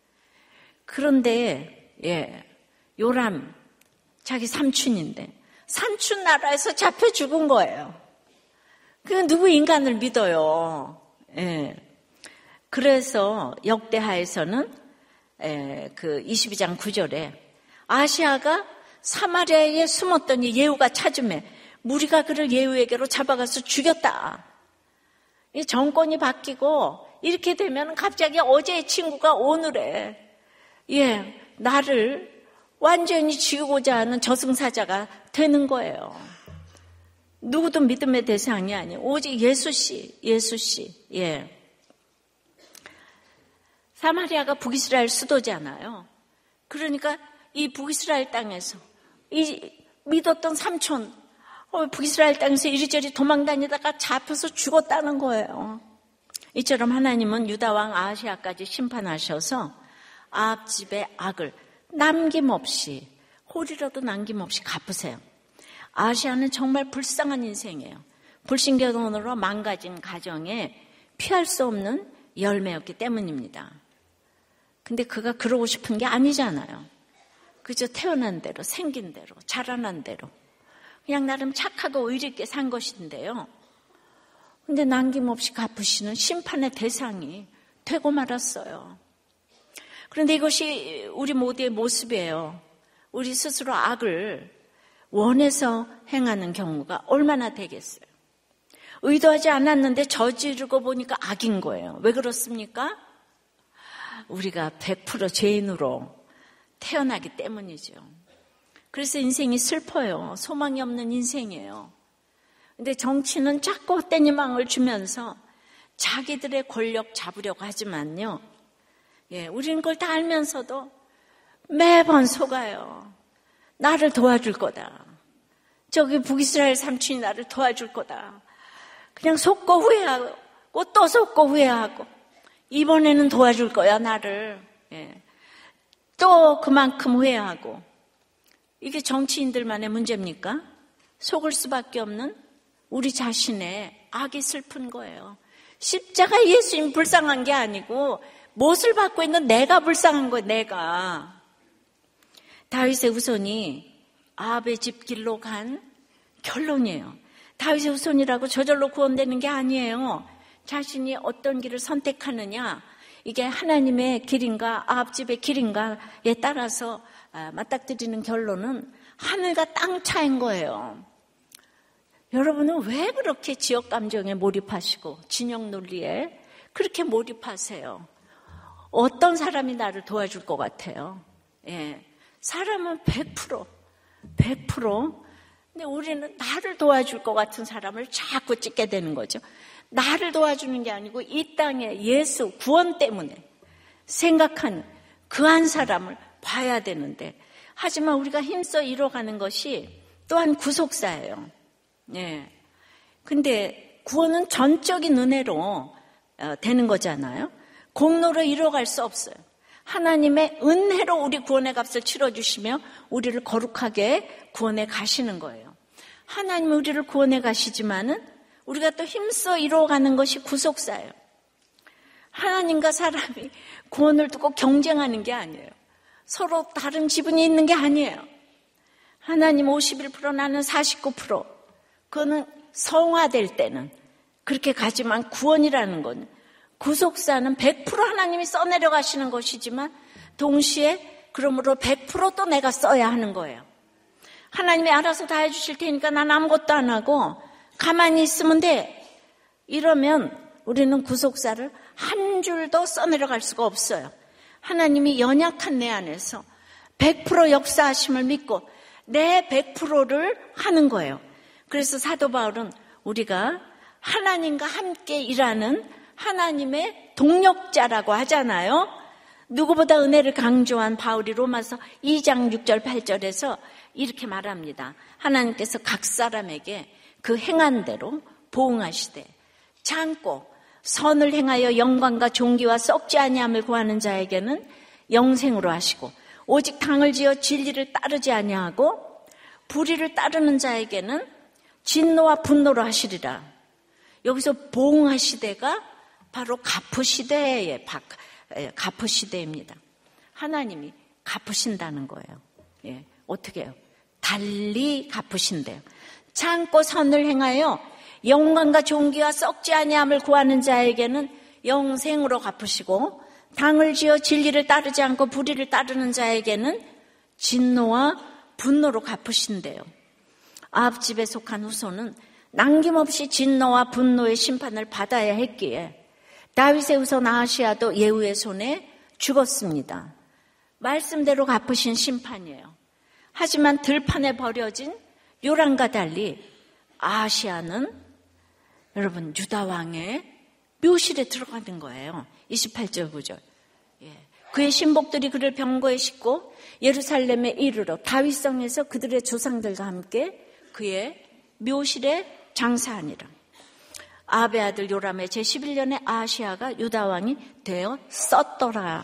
그런데 요람 자기 삼촌인데 삼촌 나라에서 잡혀 죽은 거예요. 그냥 누구 인간을 믿어요. 그래서 역대하에서는 그 22장 9절에 아시아가 사마리아에 숨었더니 예후가 찾으매 무리가 그를 예후에게로 잡아가서 죽였다. 이 정권이 바뀌고 이렇게 되면 갑자기 어제의 친구가 오늘에 나를 완전히 죽이고자 하는 저승사자가 되는 거예요. 누구도 믿음의 대상이 아니에요. 오직 예수씨. 사마리아가 북이스라엘 수도잖아요. 그러니까 이 북이스라엘 땅에서 이 믿었던 삼촌 북이스라엘 땅에서 이리저리 도망다니다가 잡혀서 죽었다는 거예요. 이처럼 하나님은 유다 왕 아하시아까지 심판하셔서 아합 집의 악을 남김없이 홀이라도 남김없이 갚으세요. 아하시아는 정말 불쌍한 인생이에요. 불신경으로 망가진 가정에 피할 수 없는 열매였기 때문입니다. 근데 그가 그러고 싶은 게 아니잖아요. 그저 태어난 대로, 생긴 대로, 자라난 대로 그냥 나름 착하고 의리 있게 산 것인데요. 근데 남김없이 갚으시는 심판의 대상이 되고 말았어요. 그런데 이것이 우리 모두의 모습이에요. 우리 스스로 악을 원해서 행하는 경우가 얼마나 되겠어요. 의도하지 않았는데 저지르고 보니까 악인 거예요. 왜 그렇습니까? 우리가 100% 죄인으로 태어나기 때문이죠. 그래서 인생이 슬퍼요. 소망이 없는 인생이에요. 근데 정치는 자꾸 헛된 희망을 주면서 자기들의 권력 잡으려고 하지만요. 우리는 그걸 다 알면서도 매번 속아요. 나를 도와줄 거다. 저기 북이스라엘 삼촌이 나를 도와줄 거다. 그냥 속고 후회하고 또 속고 후회하고 이번에는 도와줄 거야 나를. 또 그만큼 후회하고. 이게 정치인들만의 문제입니까? 속을 수밖에 없는 우리 자신의 악이 슬픈 거예요. 십자가 예수님 불쌍한 게 아니고 못을 받고 있는 내가 불쌍한 거예요. 내가. 다윗의 후손이 아합의 집 길로 간 결론이에요. 다윗의 후손이라고 저절로 구원되는 게 아니에요. 자신이 어떤 길을 선택하느냐, 이게 하나님의 길인가 아합 집의 길인가에 따라서 맞닥뜨리는 결론은 하늘과 땅 차이인 거예요. 여러분은 왜 그렇게 지역 감정에 몰입하시고 진영 논리에 그렇게 몰입하세요? 어떤 사람이 나를 도와줄 것 같아요? 사람은 100%. 근데 우리는 나를 도와줄 것 같은 사람을 자꾸 찍게 되는 거죠. 나를 도와주는 게 아니고 이 땅에 예수 구원 때문에 생각하는 그 한 사람을 봐야 되는데, 하지만 우리가 힘써 이뤄가는 것이 또한 구속사예요. 근데 구원은 전적인 은혜로 되는 거잖아요. 공로로 이뤄갈 수 없어요. 하나님의 은혜로 우리 구원의 값을 치러주시며 우리를 거룩하게 구원해 가시는 거예요. 하나님은 우리를 구원해 가시지만은 우리가 또 힘써 이루어가는 것이 구속사예요. 하나님과 사람이 구원을 두고 경쟁하는 게 아니에요. 서로 다른 지분이 있는 게 아니에요. 하나님 51%, 나는 49%. 그거는 성화될 때는 그렇게 가지만 구원이라는 건, 구속사는 100% 하나님이 써내려 가시는 것이지만 동시에 그러므로 100%도 내가 써야 하는 거예요. 하나님이 알아서 다 해주실 테니까 난 아무것도 안 하고 가만히 있으면 돼. 이러면 우리는 구속사를 한 줄도 써내려갈 수가 없어요. 하나님이 연약한 내 안에서 100% 역사하심을 믿고 내 100%를 하는 거예요. 그래서 사도 바울은 우리가 하나님과 함께 일하는 하나님의 동력자라고 하잖아요. 누구보다 은혜를 강조한 바울이 로마서 2장 6절 8절에서 이렇게 말합니다. 하나님께서 각 사람에게 그 행한 대로 보응하시되 참고 선을 행하여 영광과 존귀와 썩지 아니함을 구하는 자에게는 영생으로 하시고, 오직 당을 지어 진리를 따르지 아니하고 불의를 따르는 자에게는 진노와 분노로 하시리라. 여기서 보응하시되가 바로 갚으시되의 갚으시되입니다. 하나님이 갚으신다는 거예요. 예, 어떻게 해요? 달리 갚으신대요. 참고 선을 행하여 영광과 존귀와 썩지 아니함을 구하는 자에게는 영생으로 갚으시고, 당을 지어 진리를 따르지 않고 불의를 따르는 자에게는 진노와 분노로 갚으신대요. 아합 집에 속한 후손은 남김없이 진노와 분노의 심판을 받아야 했기에 다윗의 후손 아하시아도 예후의 손에 죽었습니다. 말씀대로 갚으신 심판이에요. 하지만 들판에 버려진 요람과 달리 아하시아는 여러분 유다 왕의 묘실에 들어가는 거예요. 28절 9절. 그의 신복들이 그를 병거에 싣고 예루살렘에 이르러 다윗성에서 그들의 조상들과 함께 그의 묘실에 장사하니라. 아합의 아들 요람의 제11년에 아하시아가 유다 왕이 되어 썼더라.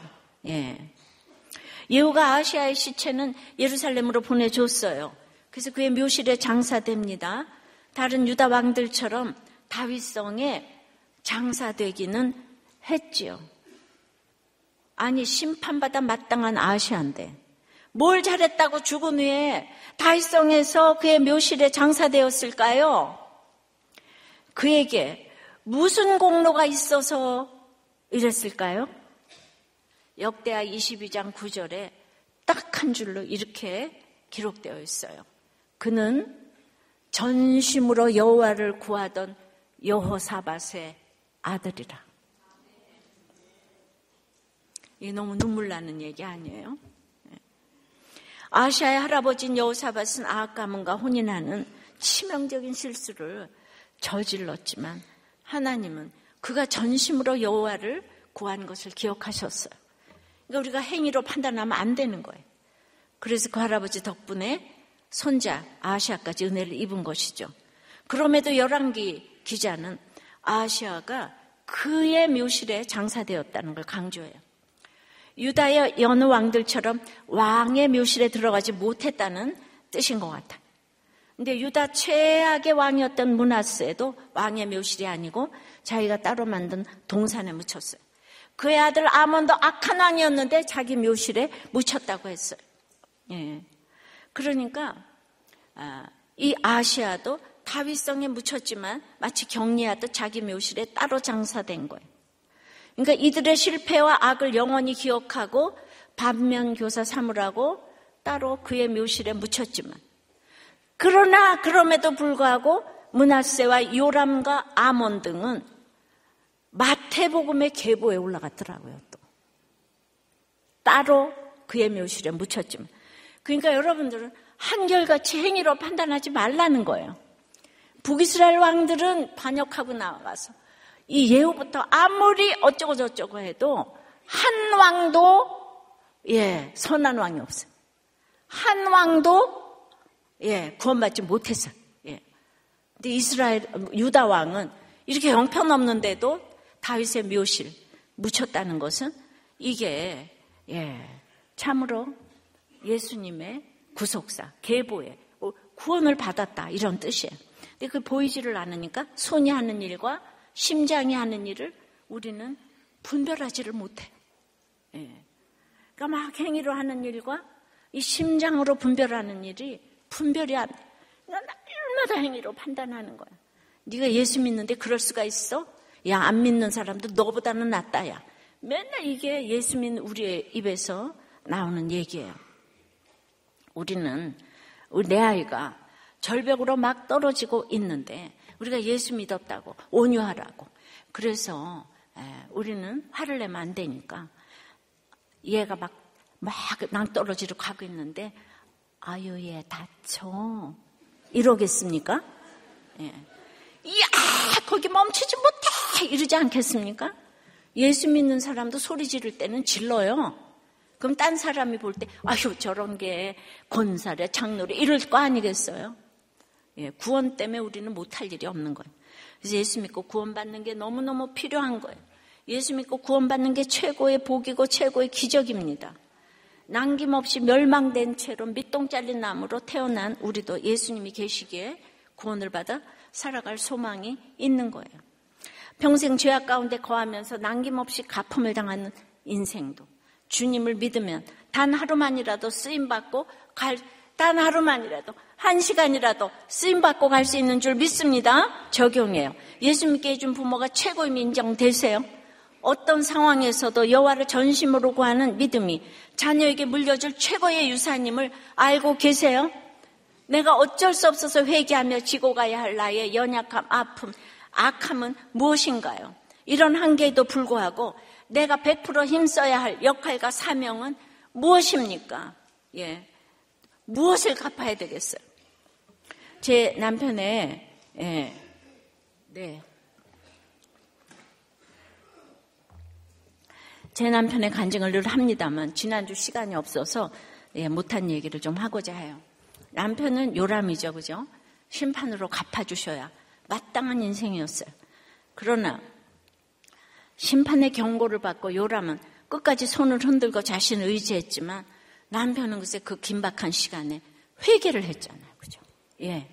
예후가 아하시아의 시체는 예루살렘으로 보내줬어요. 그래서 그의 묘실에 장사됩니다. 다른 유다 왕들처럼 다윗성에 장사되기는 했지요. 아니, 심판받아 마땅한 아하시아인데 뭘 잘했다고 죽은 후에 다윗성에서 그의 묘실에 장사되었을까요? 그에게 무슨 공로가 있어서 이랬을까요? 역대하 22장 9절에 딱 한 줄로 이렇게 기록되어 있어요. 그는 전심으로 여호와를 구하던 여호사밧의 아들이라. 이게 너무 눈물 나는 얘기 아니에요? 아하시아의 할아버지인 여호사밧은 아합 가문과 혼인하는 치명적인 실수를 저질렀지만 하나님은 그가 전심으로 여호와를 구한 것을 기억하셨어요. 그러니까 우리가 행위로 판단하면 안 되는 거예요. 그래서 그 할아버지 덕분에 손자 아하시아까지 은혜를 입은 것이죠. 그럼에도 열왕기 기자는 아하시아가 그의 묘실에 장사되었다는 걸 강조해요. 유다의 여느 왕들처럼 왕의 묘실에 들어가지 못했다는 뜻인 것 같아요. 근데 유다 최악의 왕이었던 므낫세도 왕의 묘실이 아니고 자기가 따로 만든 동산에 묻혔어요. 그의 아들 아몬도 악한 왕이었는데 자기 묘실에 묻혔다고 했어요. 그러니까 이 아하시아도 다윗성에 묻혔지만 마치 격리하듯 자기 묘실에 따로 장사된 거예요. 그러니까 이들의 실패와 악을 영원히 기억하고 반면교사 삼으라고 따로 그의 묘실에 묻혔지만, 그러나 그럼에도 불구하고 므낫세와 요람과 아몬 등은 마태복음의 계보에 올라갔더라고요. 또 따로 그의 묘실에 묻혔지만, 그러니까 여러분들은 한결같이 행위로 판단하지 말라는 거예요. 북이스라엘 왕들은 반역하고 나와서 이 예후부터 아무리 어쩌고 저쩌고 해도 한 왕도 선한 왕이 없어요. 한 왕도 구원받지 못했어요. 근데 유다 왕은 이렇게 형편없는데도 다윗의 묘실 묻혔다는 것은 이게 참으로 예수님의 구속사, 계보에 구원을 받았다 이런 뜻이에요. 근데 그 보이지를 않으니까 손이 하는 일과 심장이 하는 일을 우리는 분별하지를 못해요. 그러니까 막 행위로 하는 일과 이 심장으로 분별하는 일이 분별이 안 돼. 날마다 행위로 판단하는 거야. 네가 예수 믿는데 그럴 수가 있어? 야, 안 믿는 사람도 너보다는 낫다, 야. 맨날 이게 예수 믿는 우리의 입에서 나오는 얘기예요. 내 아이가 절벽으로 막 떨어지고 있는데 우리가 예수 믿었다고 온유하라고. 그래서 우리는 화를 내면 안 되니까 얘가 막 낭떠러지로 가고 있는데 아유, 얘 다쳐. 이러겠습니까? 예. 이야, 거기 멈추지 못해! 이러지 않겠습니까? 예수 믿는 사람도 소리 지를 때는 질러요. 그럼 딴 사람이 볼 때 아휴, 저런 게 권사래, 장로래 이럴 거 아니겠어요? 예, 구원 때문에 우리는 못할 일이 없는 거예요. 그래서 예수 믿고 구원받는 게 너무너무 필요한 거예요. 예수 믿고 구원받는 게 최고의 복이고 최고의 기적입니다. 남김없이 멸망된 채로 밑동 잘린 나무로 태어난 우리도 예수님이 계시기에 구원을 받아 살아갈 소망이 있는 거예요. 평생 죄악 가운데 거하면서 남김없이 가품을 당하는 인생도 주님을 믿으면 단 하루만이라도 쓰임받고 단 하루만이라도 1시간이라도 쓰임받고 갈 수 있는 줄 믿습니다. 적용해요. 예수 믿게 해준 부모가 최고임이 인정되세요? 어떤 상황에서도 여호와를 전심으로 구하는 믿음이 자녀에게 물려줄 최고의 유산임을 알고 계세요? 내가 어쩔 수 없어서 회개하며 지고 가야 할 나의 연약함, 아픔, 악함은 무엇인가요? 이런 한계에도 불구하고 내가 100% 힘써야 할 역할과 사명은 무엇입니까? 예, 무엇을 갚아야 되겠어요? 제 남편의 제 남편의 간증을 늘 합니다만 지난주 시간이 없어서 못한 얘기를 좀 하고자 해요. 남편은 요람이죠, 그죠? 심판으로 갚아주셔야 마땅한 인생이었어요. 그러나 심판의 경고를 받고 요람은 끝까지 손을 흔들고 자신을 의지했지만 남편은 글쎄 그 긴박한 시간에 회개를 했잖아요, 그죠? 예.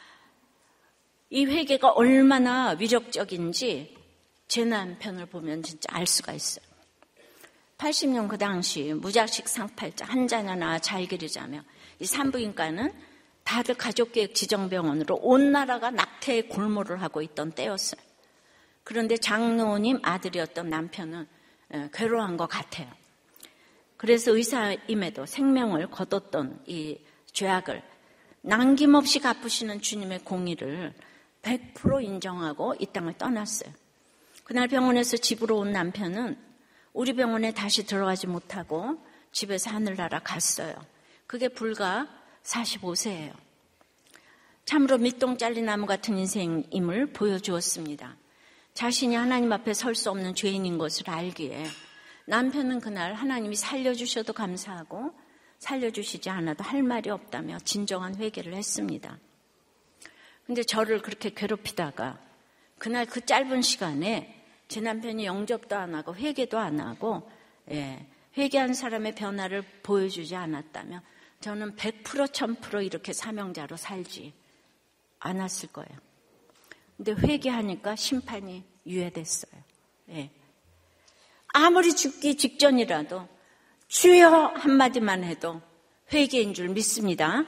이 회개가 얼마나 위력적인지 제 남편을 보면 진짜 알 수가 있어요. 80년 그 당시 무작식 상팔자 한 자녀 낳아 잘 기르자며 이 산부인과는 다들 가족계획 지정병원으로 온 나라가 낙태의 골몰을 하고 있던 때였어요. 그런데 장로님 아들이었던 남편은 괴로워한 것 같아요. 그래서 의사임에도 생명을 거뒀던 이 죄악을 남김없이 갚으시는 주님의 공의를 100% 인정하고 이 땅을 떠났어요. 그날 병원에서 집으로 온 남편은 우리 병원에 다시 들어가지 못하고 집에서 하늘나라 갔어요. 그게 불과 45세예요. 참으로 밑동 잘린 나무 같은 인생임을 보여주었습니다. 자신이 하나님 앞에 설 수 없는 죄인인 것을 알기에 남편은 그날 하나님이 살려주셔도 감사하고 살려주시지 않아도 할 말이 없다며 진정한 회개를 했습니다. 근데 저를 그렇게 괴롭히다가 그날 그 짧은 시간에 제 남편이 영접도 안 하고 회개도 안 하고 회개한 사람의 변화를 보여주지 않았다면 저는 100% 1000% 이렇게 사명자로 살지 않았을 거예요. 근데 회개하니까 심판이 유예됐어요. 예. 아무리 죽기 직전이라도 주여 한마디만 해도 회개인 줄 믿습니다.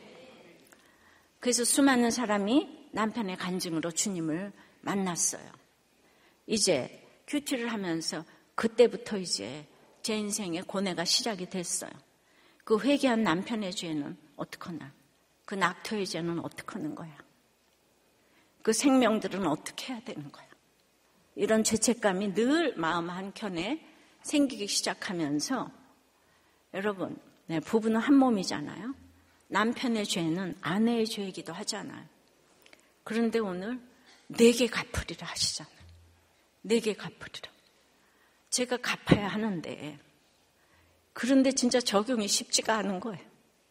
그래서 수많은 사람이 남편의 간증으로 주님을 만났어요. 이제 큐티를 하면서 그때부터 이제 제 인생의 고뇌가 시작이 됐어요. 그 회개한 남편의 죄는 어떡하나? 그 낙태의 죄는 어떡하는 거야? 그 생명들은 어떻게 해야 되는 거야? 이런 죄책감이 늘 마음 한켠에 생기기 시작하면서 여러분, 부부는 한 몸이잖아요. 남편의 죄는 아내의 죄이기도 하잖아요. 그런데 오늘 내게 갚으리라 하시잖아요. 내게 갚으리라. 제가 갚아야 하는데 그런데 진짜 적용이 쉽지가 않은 거예요.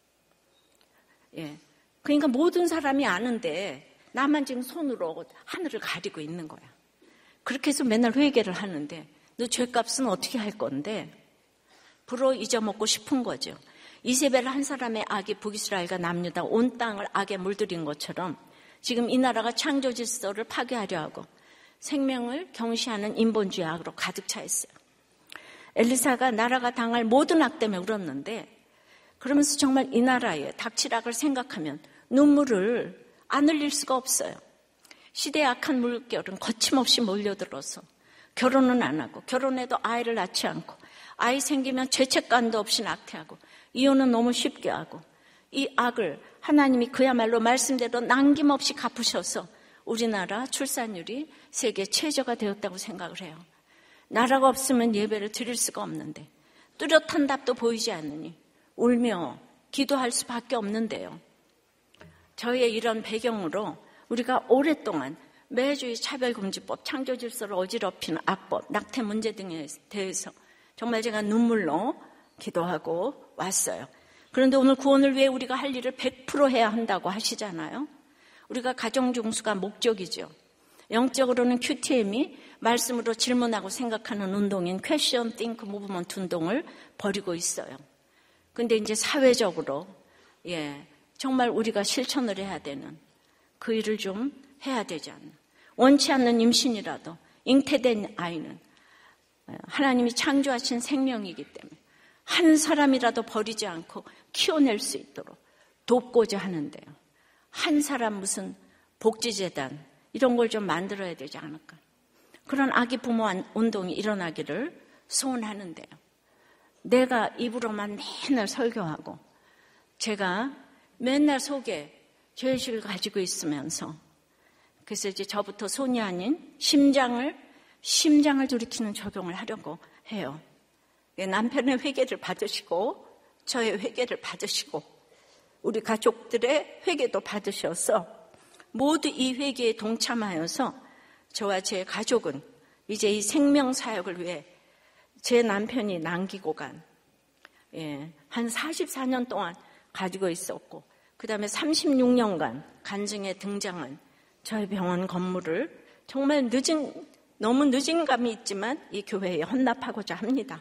예. 그러니까 모든 사람이 아는데 나만 지금 손으로 하늘을 가리고 있는 거야. 그렇게 해서 맨날 회개를 하는데 너 죄값은 어떻게 할 건데? 불어 잊어먹고 싶은 거죠. 이세벨 한 사람의 악이 북이스라엘과 남유다 온 땅을 악에 물들인 것처럼 지금 이 나라가 창조 질서를 파괴하려 하고 생명을 경시하는 인본주의 악으로 가득 차 있어요. 엘리사가 나라가 당할 모든 악 때문에 울었는데 그러면서 정말 이 나라의 닥치락을 생각하면 눈물을 안 흘릴 수가 없어요. 시대의 악한 물결은 거침없이 몰려들어서 결혼은 안 하고, 결혼해도 아이를 낳지 않고, 아이 생기면 죄책감도 없이 낙태하고, 이혼은 너무 쉽게 하고, 이 악을 하나님이 그야말로 말씀대로 남김없이 갚으셔서 우리나라 출산율이 세계 최저가 되었다고 생각을 해요. 나라가 없으면 예배를 드릴 수가 없는데, 뚜렷한 답도 보이지 않으니 울며 기도할 수밖에 없는데요. 저희의 이런 배경으로 우리가 오랫동안 매주 차별금지법, 창조질서를 어지럽히는 악법, 낙태 문제 등에 대해서 정말 제가 눈물로 기도하고 왔어요. 그런데 오늘 구원을 위해 우리가 할 일을 100% 해야 한다고 하시잖아요. 우리가 가정중수가 목적이죠. 영적으로는 QTM이 말씀으로 질문하고 생각하는 운동인 Question, Think, Movement 운동을 벌이고 있어요. 근데 이제 사회적으로 정말 우리가 실천을 해야 되는 그 일을 좀 해야 되지 않나. 원치 않는 임신이라도 잉태된 아이는 하나님이 창조하신 생명이기 때문에 한 사람이라도 버리지 않고 키워낼 수 있도록 돕고자 하는데요. 한 사람 무슨 복지재단 이런 걸 좀 만들어야 되지 않을까. 그런 아기 부모 운동이 일어나기를 소원하는데요. 내가 입으로만 맨날 설교하고 제가 맨날 속에 죄의식을 가지고 있으면서 그래서 이제 저부터 손이 아닌 심장을 돌이키는 적용을 하려고 해요. 남편의 회개를 받으시고 저의 회개를 받으시고 우리 가족들의 회개도 받으셔서 모두 이 회개에 동참하여서 저와 제 가족은 이제 이 생명사역을 위해 제 남편이 남기고 간 한 44년 동안 가지고 있었고 그 다음에 36년간 간증에 등장한 저희 병원 건물을 정말 너무 늦은 감이 있지만 이 교회에 헌납하고자 합니다.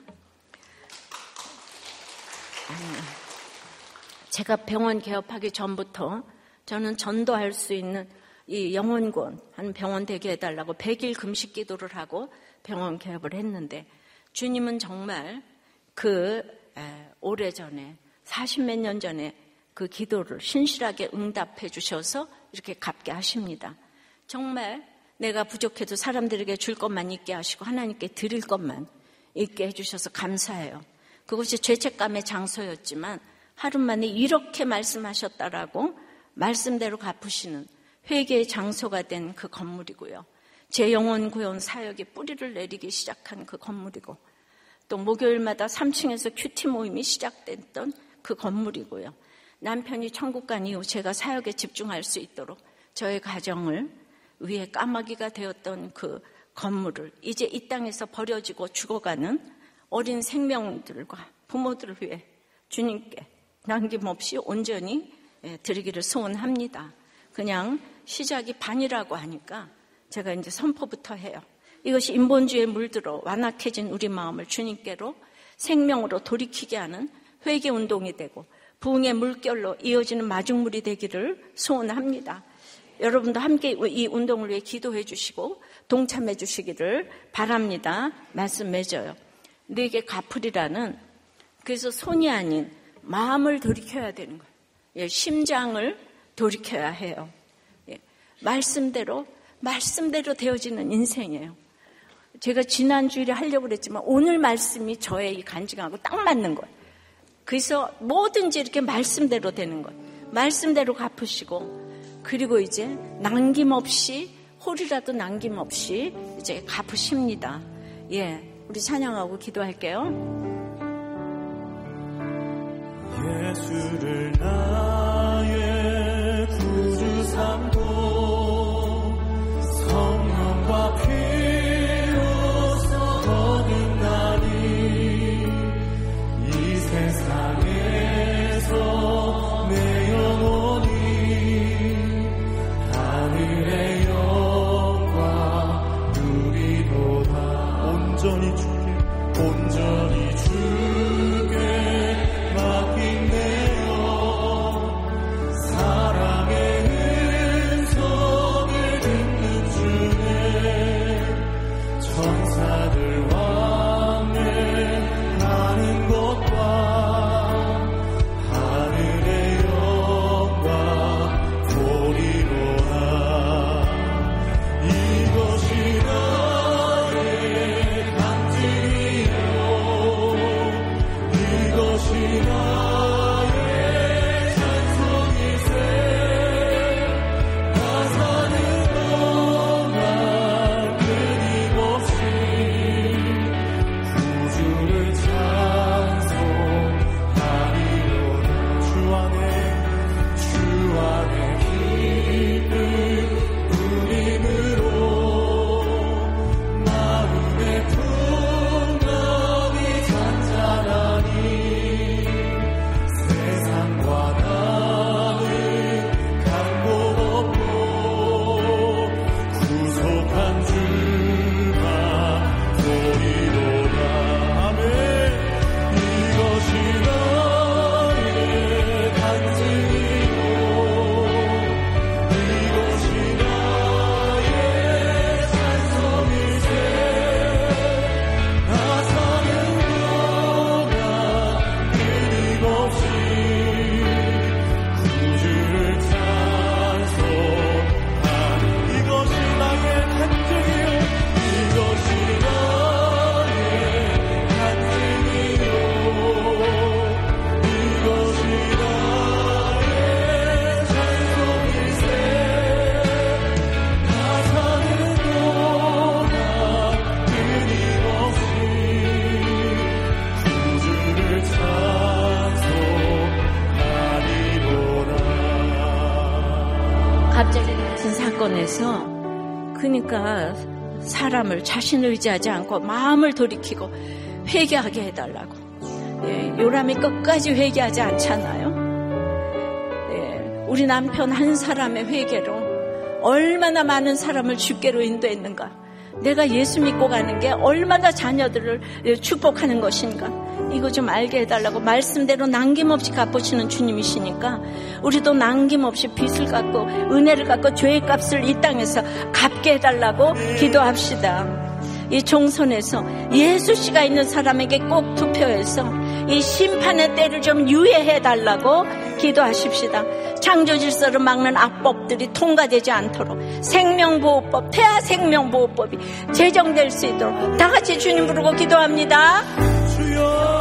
제가 병원 개업하기 전부터 저는 전도할 수 있는 이 영혼권 한 병원 되게 해달라고 100일 금식 기도를 하고 병원 개업을 했는데 주님은 정말 오래전에 40몇 년 전에 그 기도를 신실하게 응답해 주셔서 이렇게 갚게 하십니다. 정말 내가 부족해도 사람들에게 줄 것만 있게 하시고 하나님께 드릴 것만 있게 해주셔서 감사해요. 그것이 죄책감의 장소였지만 하루 만에 이렇게 말씀하셨다라고 말씀대로 갚으시는 회개의 장소가 된 그 건물이고요. 제 영혼 구원 사역에 뿌리를 내리기 시작한 그 건물이고 또 목요일마다 3층에서 큐티 모임이 시작됐던 그 건물이고요. 남편이 천국 간 이후 제가 사역에 집중할 수 있도록 저의 가정을 위해 까마귀가 되었던 그 건물을 이제 이 땅에서 버려지고 죽어가는 어린 생명들과 부모들을 위해 주님께 남김없이 온전히 드리기를 소원합니다. 그냥 시작이 반이라고 하니까 제가 이제 선포부터 해요. 이것이 인본주의에 물들어 완악해진 우리 마음을 주님께로 생명으로 돌이키게 하는 회개운동이 되고 부흥의 물결로 이어지는 마중물이 되기를 소원합니다. 여러분도 함께 이 운동을 위해 기도해 주시고 동참해 주시기를 바랍니다. 말씀 맺어요. 내게 갚으리라는 그래서 손이 아닌 마음을 돌이켜야 되는 거예요. 심장을 돌이켜야 해요. 말씀대로 되어지는 인생이에요. 제가 지난주일에 하려고 그랬지만 오늘 말씀이 저의 이 간증하고 딱 맞는 거예요. 그래서 뭐든지 이렇게 말씀대로 되는 거예요. 말씀대로 갚으시고 그리고 이제 남김없이 홀이라도 남김없이 이제 갚으십니다. 우리 찬양하고 기도할게요. 예수를 나의 구주 삼고 성령과 피로써 거듭나니 이 세상에서 내 영혼이 하늘의 영광 누리도다. 온전히 주께 맡긴대요. 사랑의 음성을 듣는 주네. 천사들 왕래하는 것과 안에서 그러니까 사람을 자신을 의지하지 않고 마음을 돌이키고 회개하게 해달라고. 예, 요람이 끝까지 회개하지 않잖아요. 예, 우리 남편 한 사람의 회개로 얼마나 많은 사람을 주께로 인도했는가. 내가 예수 믿고 가는 게 얼마나 자녀들을 축복하는 것인가. 이거 좀 알게 해달라고. 말씀대로 남김없이 갚으시는 주님이시니까 우리도 남김없이 빚을 갚고 은혜를 갚고 죄의 값을 이 땅에서 갚게 해달라고 기도합시다. 이 총선에서 예수 씨가 있는 사람에게 꼭 투표해서 이 심판의 때를 좀 유예해달라고 기도하십시다. 창조 질서를 막는 악법들이 통과되지 않도록 생명보호법, 태아생명보호법이 제정될 수 있도록 다 같이 주님 부르고 기도합니다. 주여.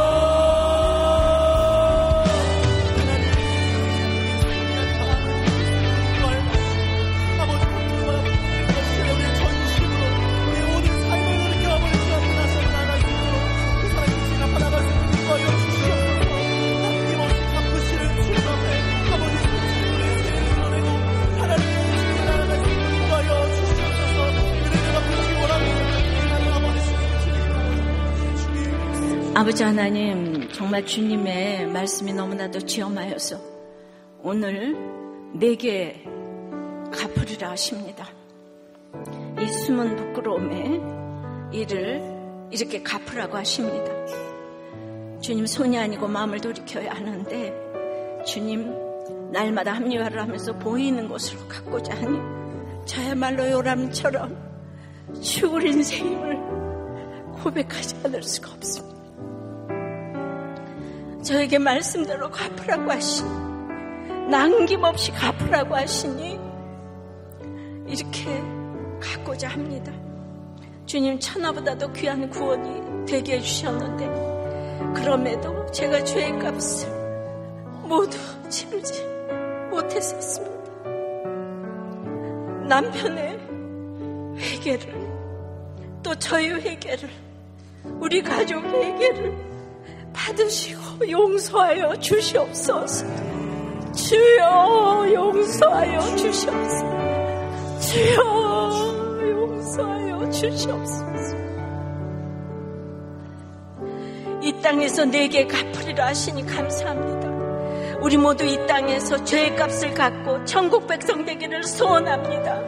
아버지 하나님, 정말 주님의 말씀이 너무나도 지엄하여서 오늘 내게 갚으리라 하십니다. 이 숨은 부끄러움의 일을 이렇게 갚으라고 하십니다. 주님, 손이 아니고 마음을 돌이켜야 하는데 주님, 날마다 합리화를 하면서 보이는 것으로 갖고자 하니 저야말로 요람처럼 죽을 인생임을 고백하지 않을 수가 없습니다. 저에게 말씀대로 갚으라고 하시니, 남김없이 갚으라고 하시니 이렇게 갖고자 합니다. 주님, 천하보다도 귀한 구원이 되게 해주셨는데 그럼에도 제가 죄의 값을 모두 치르지 못했었습니다. 남편의 회개를, 또 저의 회개를, 우리 가족의 회개를 받으시고 용서하여 주시옵소서. 주여 용서하여 주시옵소서. 주여 용서하여 주시옵소서. 이 땅에서 내게 갚으리라 하시니 감사합니다. 우리 모두 이 땅에서 죄의 값을 갚고 천국 백성 되기를 소원합니다.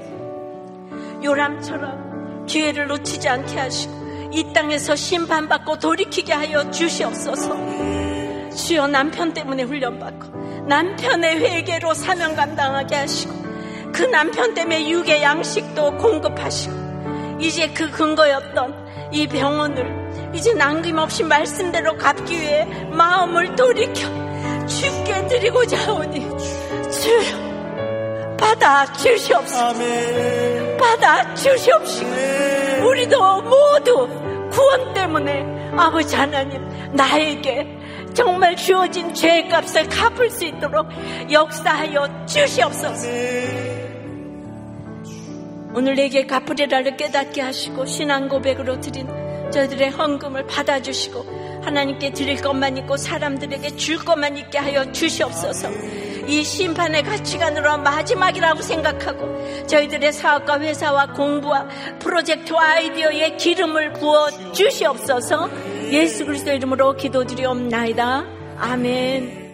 요람처럼 기회를 놓치지 않게 하시고 이 땅에서 심판받고 돌이키게 하여 주시옵소서. 주여, 남편 때문에 훈련받고 남편의 회개로 사명 감당하게 하시고 그 남편 때문에 육의 양식도 공급하시고 이제 그 근거였던 이 병원을 이제 남김없이 말씀대로 갚기 위해 마음을 돌이켜 주께 드리고자 하오니 주여 받아 주시옵소서. 받아 주시옵시고 우리도 모두 구원 때문에 아버지 하나님, 나에게 정말 주어진 죄의 값을 갚을 수 있도록 역사하여 주시옵소서. 오늘 내게 갚으리라를 깨닫게 하시고 신앙 고백으로 드린 저희들의 헌금을 받아주시고 하나님께 드릴 것만 있고 사람들에게 줄 것만 있게 하여 주시옵소서. 이 심판의 가치관으로 마지막이라고 생각하고 저희들의 사업과 회사와 공부와 프로젝트와 아이디어에 기름을 부어 주시옵소서. 예수 그리스도 이름으로 기도드리옵나이다. 아멘.